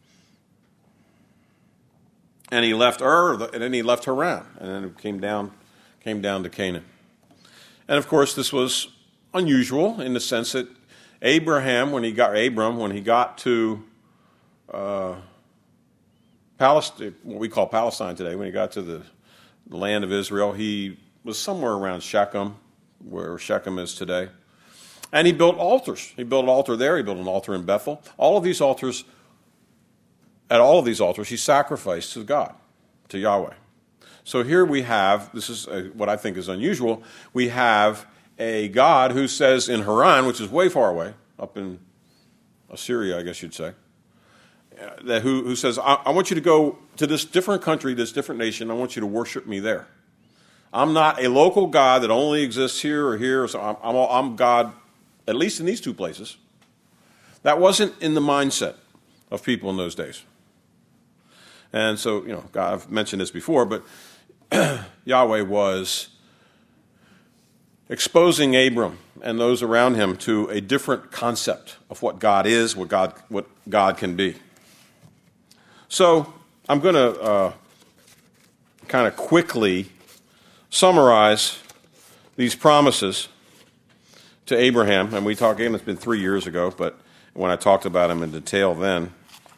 And he left Ur, and then he left Haran, and then it came down, came down to Canaan. And of course, this was unusual in the sense that Abraham, when he got Abram, when he got to uh, Palestine, what we call Palestine today, when he got to the, the land of Israel, he was somewhere around Shechem, where Shechem is today. And he built altars. He built an altar there. He built an altar in Bethel. All of these altars, at all of these altars, he sacrificed to God, to Yahweh. So here we have, this is a, what I think is unusual, we have a God who says in Haran, which is way far away, up in Assyria, I guess you'd say, that who, who says, I, I want you to go to this different country, this different nation. I want you to worship me there. I'm not a local God that only exists here or here. So I'm, I'm, I'm God, at least in these two places. That wasn't in the mindset of people in those days. And so, you know, God, I've mentioned this before, but Yahweh was exposing Abram and those around him to a different concept of what God is, what God, what God can be. So I'm going to uh, kind of quickly summarize these promises to Abraham. And we talked, again, it's been three years ago, but when I talked about him in detail then.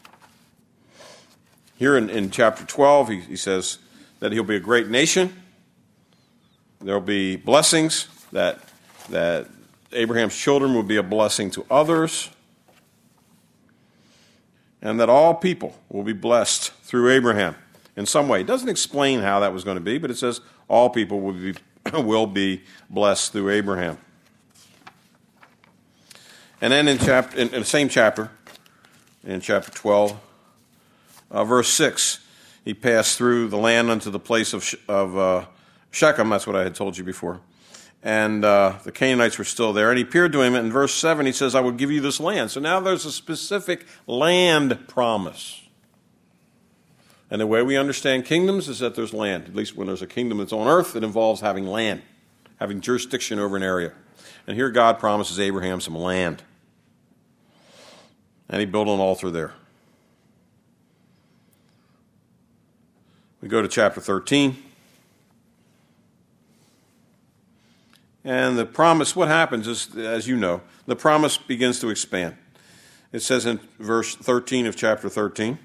Here in, in chapter twelve, he, he says that he'll be a great nation. There'll be blessings, that, that Abraham's children will be a blessing to others, and that all people will be blessed through Abraham in some way. It doesn't explain how that was going to be, but it says all people will be, will be blessed through Abraham. And then in, chapter, in, in the same chapter, in chapter twelve, uh, verse six, he passed through the land unto the place of, of uh, Shechem. That's what I had told you before. And uh, the Canaanites were still there. And he appeared to him. And in verse seven, he says, I will give you this land. So now there's a specific land promise. And the way we understand kingdoms is that there's land. At least when there's a kingdom that's on earth, it involves having land, having jurisdiction over an area. And here God promises Abraham some land. And he built an altar there. We go to chapter thirteen. And the promise, what happens is, as you know, the promise begins to expand. It says in verse thirteen of chapter thirteen,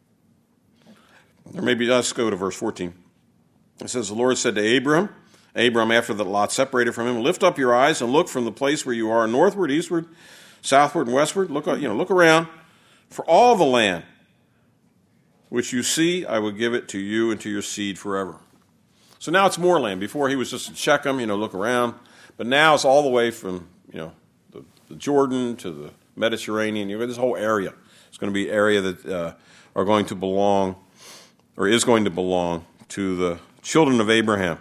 or maybe let's go to verse fourteen. It says, the Lord said to Abram, Abram, after that Lot separated from him, lift up your eyes and look from the place where you are, northward, eastward, southward, and westward. Look, you know, look around. For all the land which you see, I will give it to you and to your seed forever. So now it's more land. Before he was just in Shechem, you know, look around. But now it's all the way from, you know, the, the Jordan to the Mediterranean. You know, this whole area. It's going to be an area that uh, are going to belong, or is going to belong, to the children of Abraham.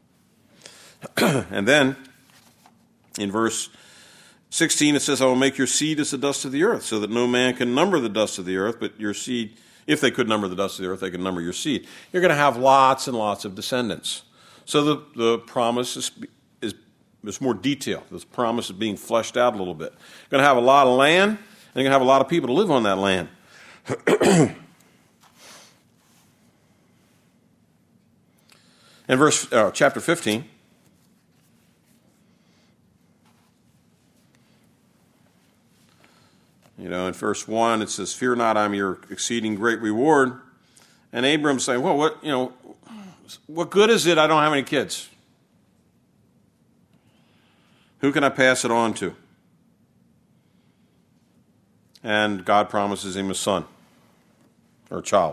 And then, in verse sixteen, it says, I will make your seed as the dust of the earth, so that no man can number the dust of the earth, but your seed, if they could number the dust of the earth, they could number your seed. You're going to have lots and lots of descendants. So the, the promise is, is, is more detailed. This promise is being fleshed out a little bit. You're going to have a lot of land, and you're going to have a lot of people to live on that land. In verse uh, chapter fifteen, you know, in verse one, it says, fear not, I'm your exceeding great reward. And Abram's saying, well, what, you know, what good is it I don't have any kids? Who can I pass it on to? And God promises him a son, or a child.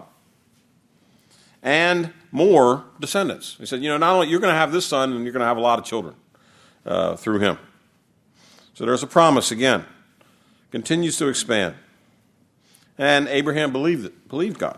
And more descendants. He said, you know, not only you're going to have this son, and you're going to have a lot of children uh, through him. So there's a promise again. Continues to expand. And Abraham believed it, believed God.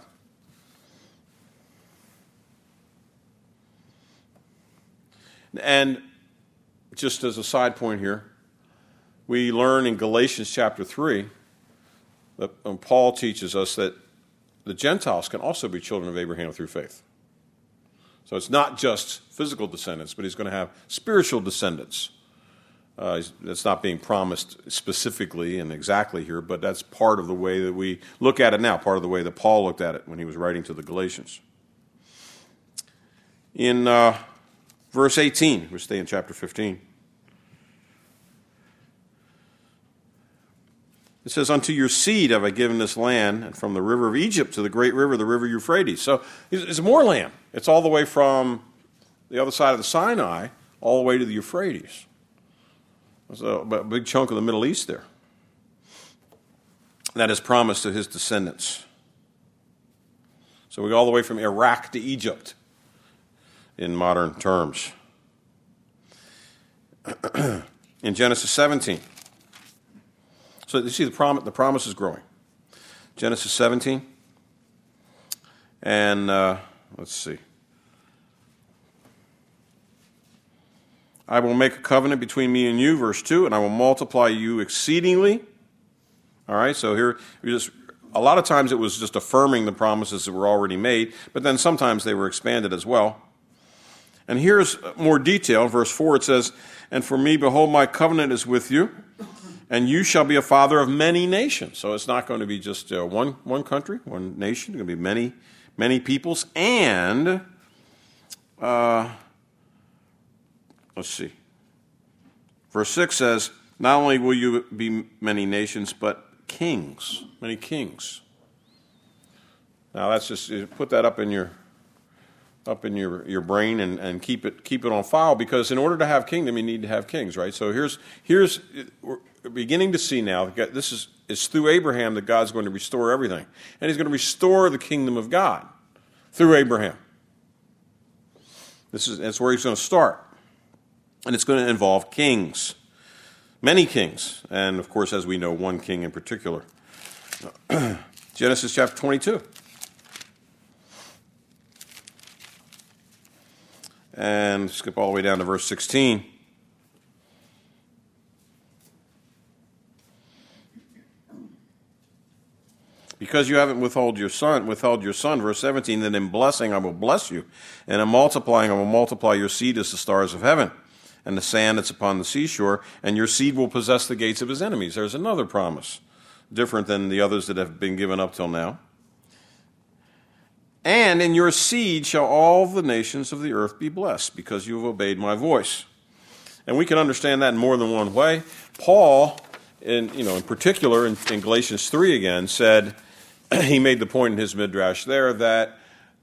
And just as a side point here, we learn in Galatians chapter three that Paul teaches us that the Gentiles can also be children of Abraham through faith. So it's not just physical descendants, but he's going to have spiritual descendants. Uh, that's not being promised specifically and exactly here, but that's part of the way that we look at it now, part of the way that Paul looked at it when he was writing to the Galatians. In uh, verse eighteen, we stay in chapter fifteen. It says, unto your seed have I given this land, and from the river of Egypt to the great river, the river Euphrates. So it's more land. It's all the way from the other side of the Sinai all the way to the Euphrates. There's a big chunk of the Middle East there. That is promised to his descendants. So we go all the way from Iraq to Egypt in modern terms. In Genesis seventeen. So you see the promise, the promise is growing. Genesis seventeen. And uh, let's see. I will make a covenant between me and you, verse two, and I will multiply you exceedingly. All right, so here, we just a lot of times it was just affirming the promises that were already made, but then sometimes they were expanded as well. And here's more detail. Verse four, it says, "And for me, behold, my covenant is with you, and you shall be a father of many nations." So it's not going to be just uh, one, one country, one nation. It's going to be many, many peoples. And, uh, let's see. Verse six says, "Not only will you be many nations, but kings." Many kings. Now that's just, put that up in your up in your, your brain and, and keep it keep it on file, because in order to have kingdom, you need to have kings, right? So here's here's we're beginning to see now. This is it's through Abraham that God's going to restore everything, and He's going to restore the kingdom of God through Abraham. This is that's where He's going to start, and it's going to involve kings, many kings, and of course, as we know, one king in particular. Genesis chapter twenty-two. And skip all the way down to verse sixteen. "Because you haven't withheld your son, withheld your son," verse seventeen, "then in blessing I will bless you, and in multiplying I will multiply your seed as the stars of heaven, and the sand that's upon the seashore, and your seed will possess the gates of his enemies." There's another promise, different than the others that have been given up till now. "And in your seed shall all the nations of the earth be blessed, because you have obeyed my voice." And we can understand that in more than one way. Paul, in you know, in particular, in, in Galatians three again, said, he made the point in his midrash there that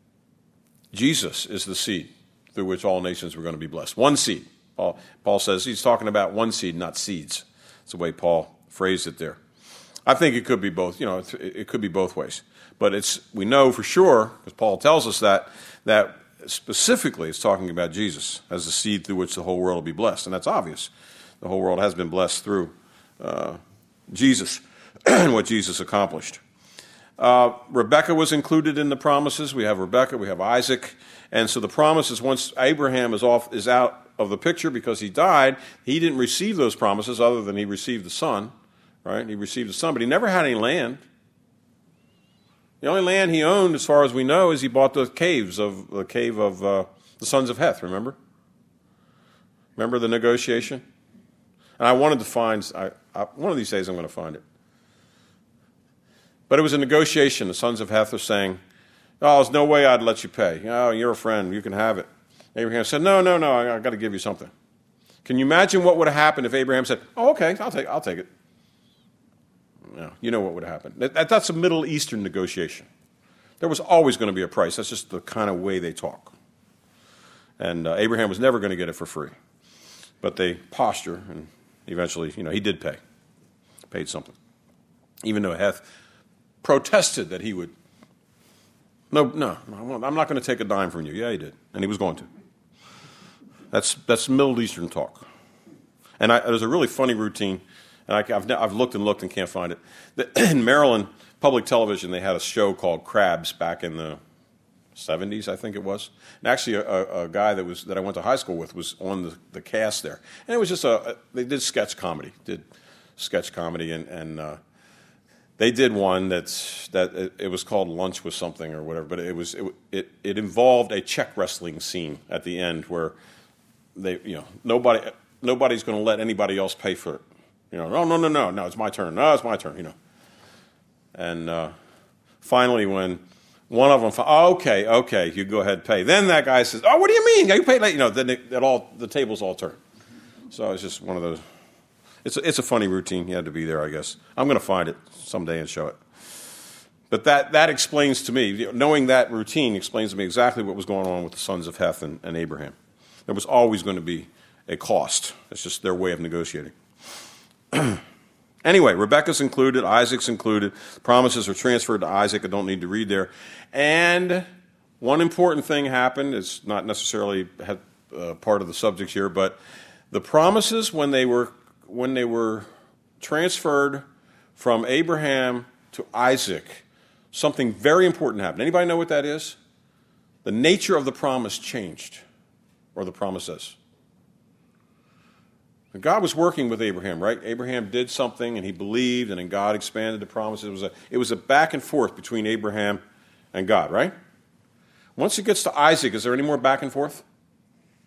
Jesus is the seed through which all nations were going to be blessed. One seed. Paul, Paul says he's talking about one seed, not seeds. That's the way Paul phrased it there. I think it could be both. You know, it, it could be both ways. But it's we know for sure, because Paul tells us that, that specifically it's talking about Jesus as the seed through which the whole world will be blessed. And that's obvious. The whole world has been blessed through uh, Jesus and what Jesus accomplished. Uh, Rebekah was included in the promises. We have Rebekah, we have Isaac. And so the promises, once Abraham is off, is out of the picture because he died, he didn't receive those promises other than he received the son, right? He received the son, but he never had any land. The only land he owned, as far as we know, is he bought the caves of the cave of uh, the sons of Heth. Remember? Remember the negotiation? And I wanted to find. I, I, one of these days, I'm going to find it. But it was a negotiation. The sons of Heth are saying, "Oh, there's no way I'd let you pay. Oh, you're a friend. You can have it." Abraham said, "No, no, no. I, I got to give you something." Can you imagine what would have happened if Abraham said, "Oh, okay, I'll take. I'll take it." No, you know what would happen. That, that's a Middle Eastern negotiation. There was always going to be a price. That's just the kind of way they talk. And uh, Abraham was never going to get it for free. But they posture, and eventually, you know, he did pay. Paid something. Even though Heth protested that he would, no, no, I'm not going to take a dime from you. Yeah, he did. And he was going to. That's, that's Middle Eastern talk. And I, there's a really funny routine. And I, I've, I've looked and looked and can't find it. In Maryland Public Television, they had a show called Crabs back in the seventies, I think it was. And actually, a, a guy that was that I went to high school with was on the, the cast there. And it was just a, a they did sketch comedy, did sketch comedy, and, and uh, they did one that's that it, it was called Lunch with Something or whatever. But it was it, it it involved a Czech wrestling scene at the end where they you know nobody nobody's going to let anybody else pay for it. You know, no, no, no, no, no, it's my turn. No, it's my turn, you know. And uh, finally, when one of them, oh, okay, okay, you go ahead and pay. Then that guy says, oh, what do you mean? You paid late. You know, then it, it all, the tables all turn. So it's just one of those, it's a, it's a funny routine. You had to be there, I guess. I'm going to find it someday and show it. But that, that explains to me, knowing that routine explains to me exactly what was going on with the sons of Heth and, and Abraham. There was always going to be a cost. It's just their way of negotiating. Anyway, Rebekah's included, Isaac's included. Promises are transferred to Isaac. I don't need to read there. And one important thing happened. It's not necessarily uh, part of the subject here, but the promises when they were when they were transferred from Abraham to Isaac, something very important happened. Anybody know what that is? The nature of the promise changed, or the promises. God was working with Abraham, right? Abraham did something, and he believed, and then God expanded the promises. It was a, it was a back and forth between Abraham and God, right? Once it gets to Isaac, is there any more back and forth?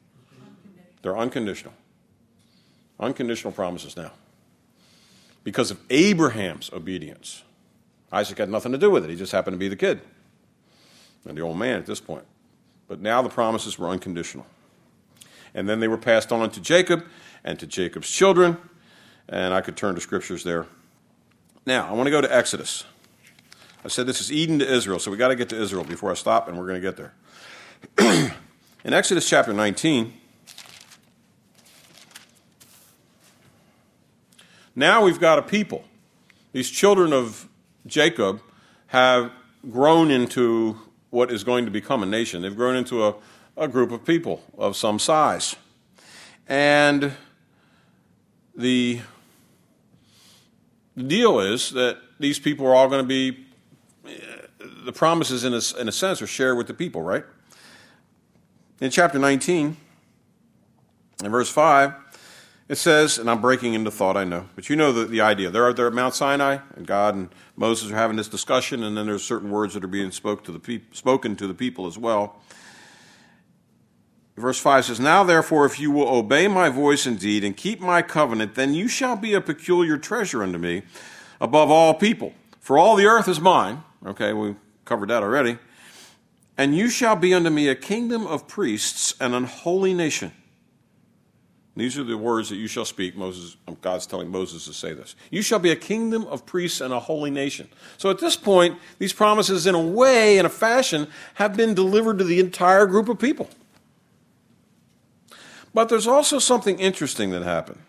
They're unconditional. Unconditional promises now. Because of Abraham's obedience. Isaac had nothing to do with it. He just happened to be the kid and the old man at this point. But now the promises were unconditional. And then they were passed on to Jacob and to Jacob's children. And I could turn to scriptures there. Now, I want to go to Exodus. I said this is Eden to Israel, so we got to get to Israel before I stop, and we're going to get there. In Exodus chapter nineteen, now we've got a people. These children of Jacob have grown into what is going to become a nation. They've grown into a, a group of people of some size. And the, the deal is that these people are all going to be, the promises in a, in a sense are shared with the people, right? In chapter nineteen, in verse five, it says, and I'm breaking into thought, I know, but you know the, the idea. They're, they're at Mount Sinai, and God and Moses are having this discussion, and then there's certain words that are being spoke to the peop- spoken to the people as well. Verse five says, now therefore, if you will obey my voice indeed and keep my covenant, then you shall be a peculiar treasure unto me above all people. For all the earth is mine. Okay, we covered that already. And you shall be unto me a kingdom of priests and an holy nation. These are the words that you shall speak. Moses, God's telling Moses to say this. You shall be a kingdom of priests and a holy nation. So at this point, these promises in a way, in a fashion, have been delivered to the entire group of people. But there's also something interesting that happened.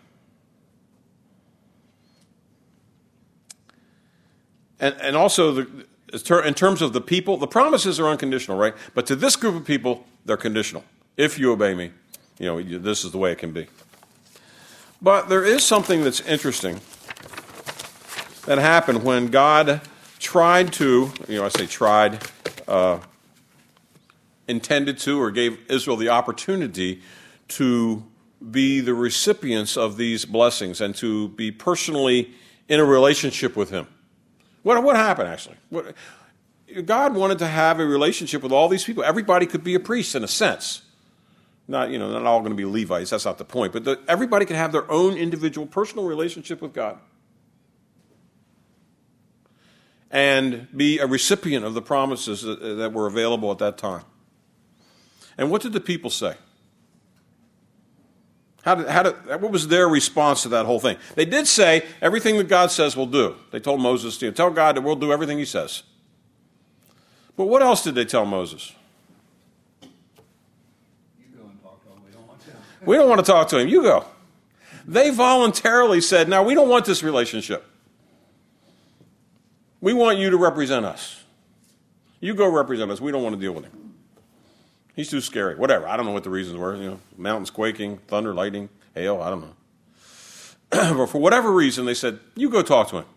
And, and also, the, in terms of the people, the promises are unconditional, right? But to this group of people, they're conditional. If you obey me, you know, this is the way it can be. But there is something that's interesting that happened when God tried to, you know, I say tried, uh, intended to, or gave Israel the opportunity to be the recipients of these blessings and to be personally in a relationship with him. What, what happened, actually? What, God wanted to have a relationship with all these people. Everybody could be a priest in a sense. Not, you know, not all going to be Levites. That's not the point. But the, everybody can have their own individual personal relationship with God and be a recipient of the promises that, that were available at that time. And what did the people say? How did, how did, what was their response to that whole thing? They did say, everything that God says we'll do. They told Moses, you know, tell God that we'll do everything he says. But what else did they tell Moses? You go and talk to him. We don't want to. We don't want to talk to him. You go. They voluntarily said, no, we don't want this relationship. We want you to represent us. You go represent us. We don't want to deal with him. He's too scary. Whatever. I don't know what the reasons were. You know, mountains quaking, thunder, lightning, hail. I don't know. But for whatever reason, they said, you go talk to him.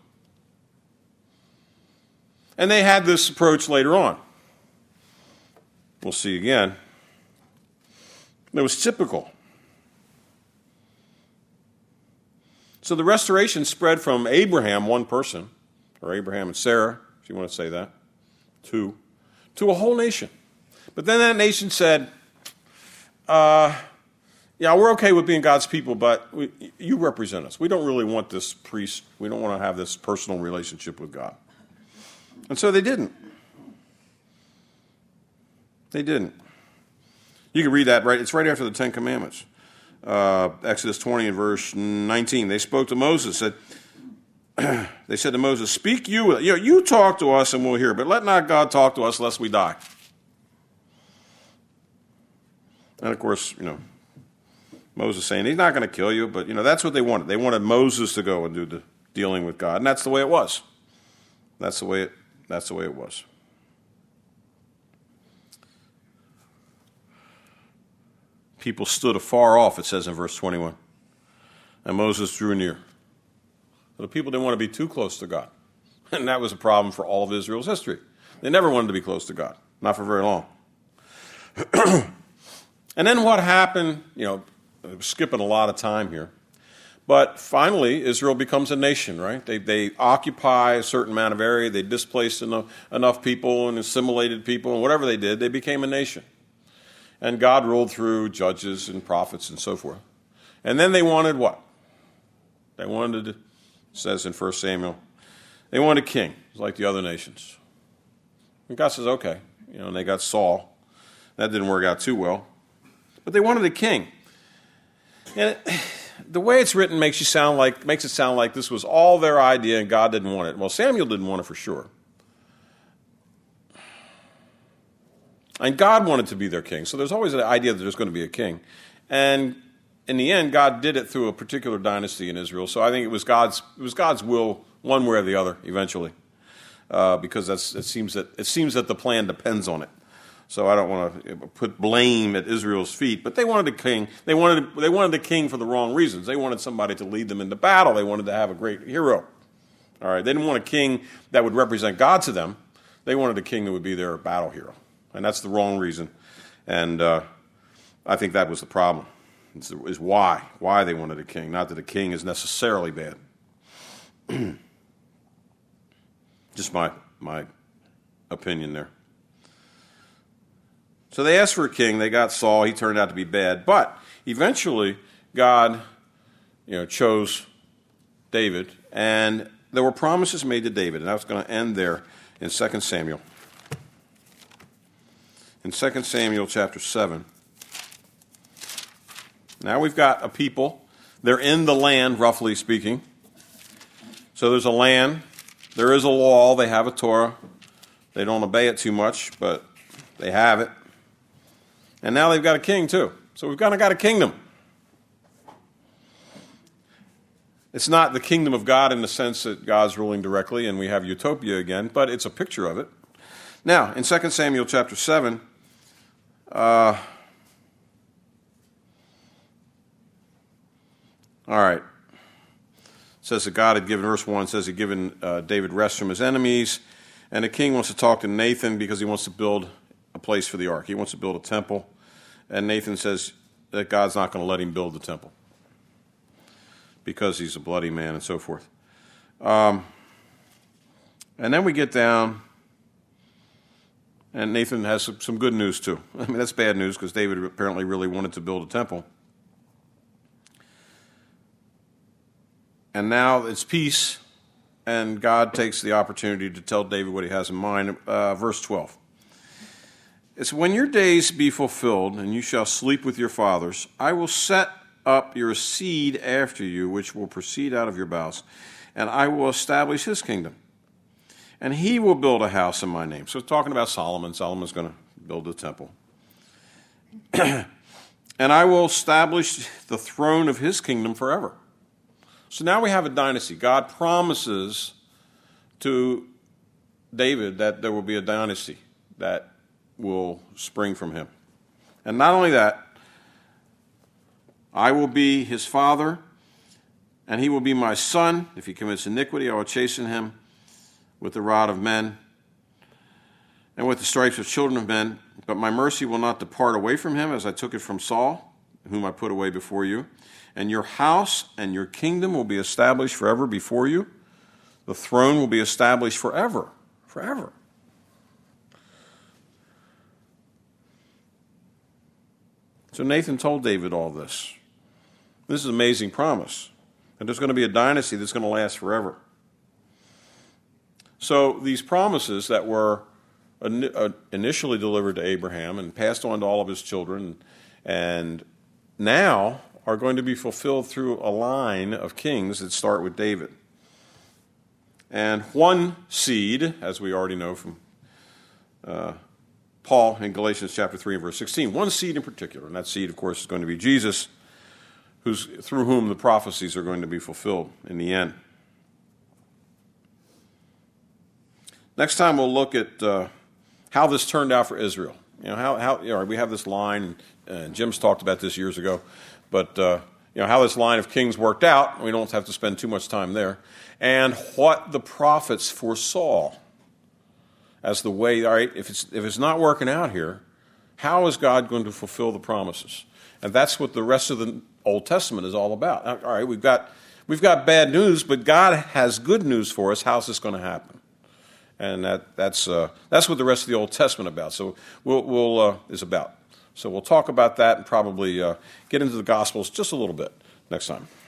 And they had this approach later on. We'll see again. It was typical. So the restoration spread from Abraham, one person, or Abraham and Sarah, if you want to say that, two, to a whole nation. But then that nation said, uh, yeah, we're okay with being God's people, but we, you represent us. We don't really want this priest. We don't want to have this personal relationship with God. And so they didn't. They didn't. You can read that, right? It's right after the Ten Commandments. Uh, Exodus twenty and verse nineteen. They spoke to Moses, said, they said to Moses, speak you, you know, you talk to us and we'll hear, but let not God talk to us lest we die. And of course, you know, Moses saying he's not going to kill you, but you know, that's what they wanted. They wanted Moses to go and do the dealing with God. And that's the way it was. That's the way it, that's the way it was. People stood afar off, it says in verse twenty-one. And Moses drew near. The people didn't want to be too close to God. And that was a problem for all of Israel's history. They never wanted to be close to God. Not for very long. And then what happened, you know, I'm skipping a lot of time here. But finally, Israel becomes a nation, right? They they occupy a certain amount of area. They displaced enough, enough people and assimilated people. And whatever they did, they became a nation. And God ruled through judges and prophets and so forth. And then they wanted what? They wanted, it says in First Samuel, they wanted a king, like the other nations. And God says, okay. You know, and they got Saul. That didn't work out too well. But they wanted a king. And it, the way it's written makes you sound like makes it sound like this was all their idea and God didn't want it. Well, Samuel didn't want it for sure. And God wanted to be their king. So there's always an idea that there's going to be a king. And in the end, God did it through a particular dynasty in Israel. So I think it was God's it was God's will, one way or the other, eventually, uh, because that's it seems that it seems that the plan depends on it. So I don't want to put blame at Israel's feet, but they wanted a king. They wanted they wanted a king for the wrong reasons. They wanted somebody to lead them into battle. They wanted to have a great hero. All right, they didn't want a king that would represent God to them. They wanted a king that would be their battle hero, and that's the wrong reason. And uh, I think that was the problem. It's, is why why they wanted a king. Not that a king is necessarily bad. Just my my opinion there. So they asked for a king. They got Saul. He turned out to be bad. But eventually, God, you know, chose David. And there were promises made to David. And I was going to end there in Second Samuel. In Second Samuel chapter seven. Now we've got a people. They're in the land, roughly speaking. So there's a land. There is a law. They have a Torah. They don't obey it too much, but they have it. And now they've got a king, too. So we've kind of got a kingdom. It's not the kingdom of God in the sense that God's ruling directly and we have utopia again, but it's a picture of it. Now, in Second Samuel chapter seven, uh, all right, it says that God had given, verse one says he'd given uh, David rest from his enemies, and the king wants to talk to Nathan because he wants to build a place for the ark. He wants to build a temple. And Nathan says that God's not going to let him build the temple because he's a bloody man and so forth. Um, and then we get down, and Nathan has some, some good news too. I mean, that's bad news because David apparently really wanted to build a temple. And now it's peace, and God takes the opportunity to tell David what he has in mind. Uh, verse twelve. It's when your days be fulfilled, and you shall sleep with your fathers, I will set up your seed after you, which will proceed out of your bowels, and I will establish his kingdom. And he will build a house in my name. So it's talking about Solomon. Solomon's going to build the temple. And I will establish the throne of his kingdom forever. So now we have a dynasty. God promises to David that there will be a dynasty that will spring from him. And not only that, I will be his father, and he will be my son. If he commits iniquity, I will chasten him with the rod of men and with the stripes of children of men. But my mercy will not depart away from him, as I took it from Saul, whom I put away before you. And your house and your kingdom will be established forever before you. The throne will be established forever, forever. So Nathan told David all this. This is an amazing promise. And there's going to be a dynasty that's going to last forever. So these promises that were initially delivered to Abraham and passed on to all of his children, and now are going to be fulfilled through a line of kings that start with David. And one seed, as we already know from uh, Paul in Galatians chapter three and verse sixteen, one seed in particular, and that seed, of course, is going to be Jesus, who's through whom the prophecies are going to be fulfilled in the end. Next time we'll look at uh, how this turned out for Israel. You know, how, how you know, we have this line, and Jim's talked about this years ago, but uh, you know, how this line of kings worked out. We don't have to spend too much time there. And what the prophets foresaw as the way, all right, if it's, if it's not working out here, how is God going to fulfill the promises? And that's what the rest of the Old Testament is all about. All right, we've got, we've got bad news, but God has good news for us. How's this going to happen? And that, that's, uh, that's what the rest of the Old Testament about. So we'll, we'll, uh, is about. So we'll talk about that and probably uh, get into the Gospels just a little bit next time.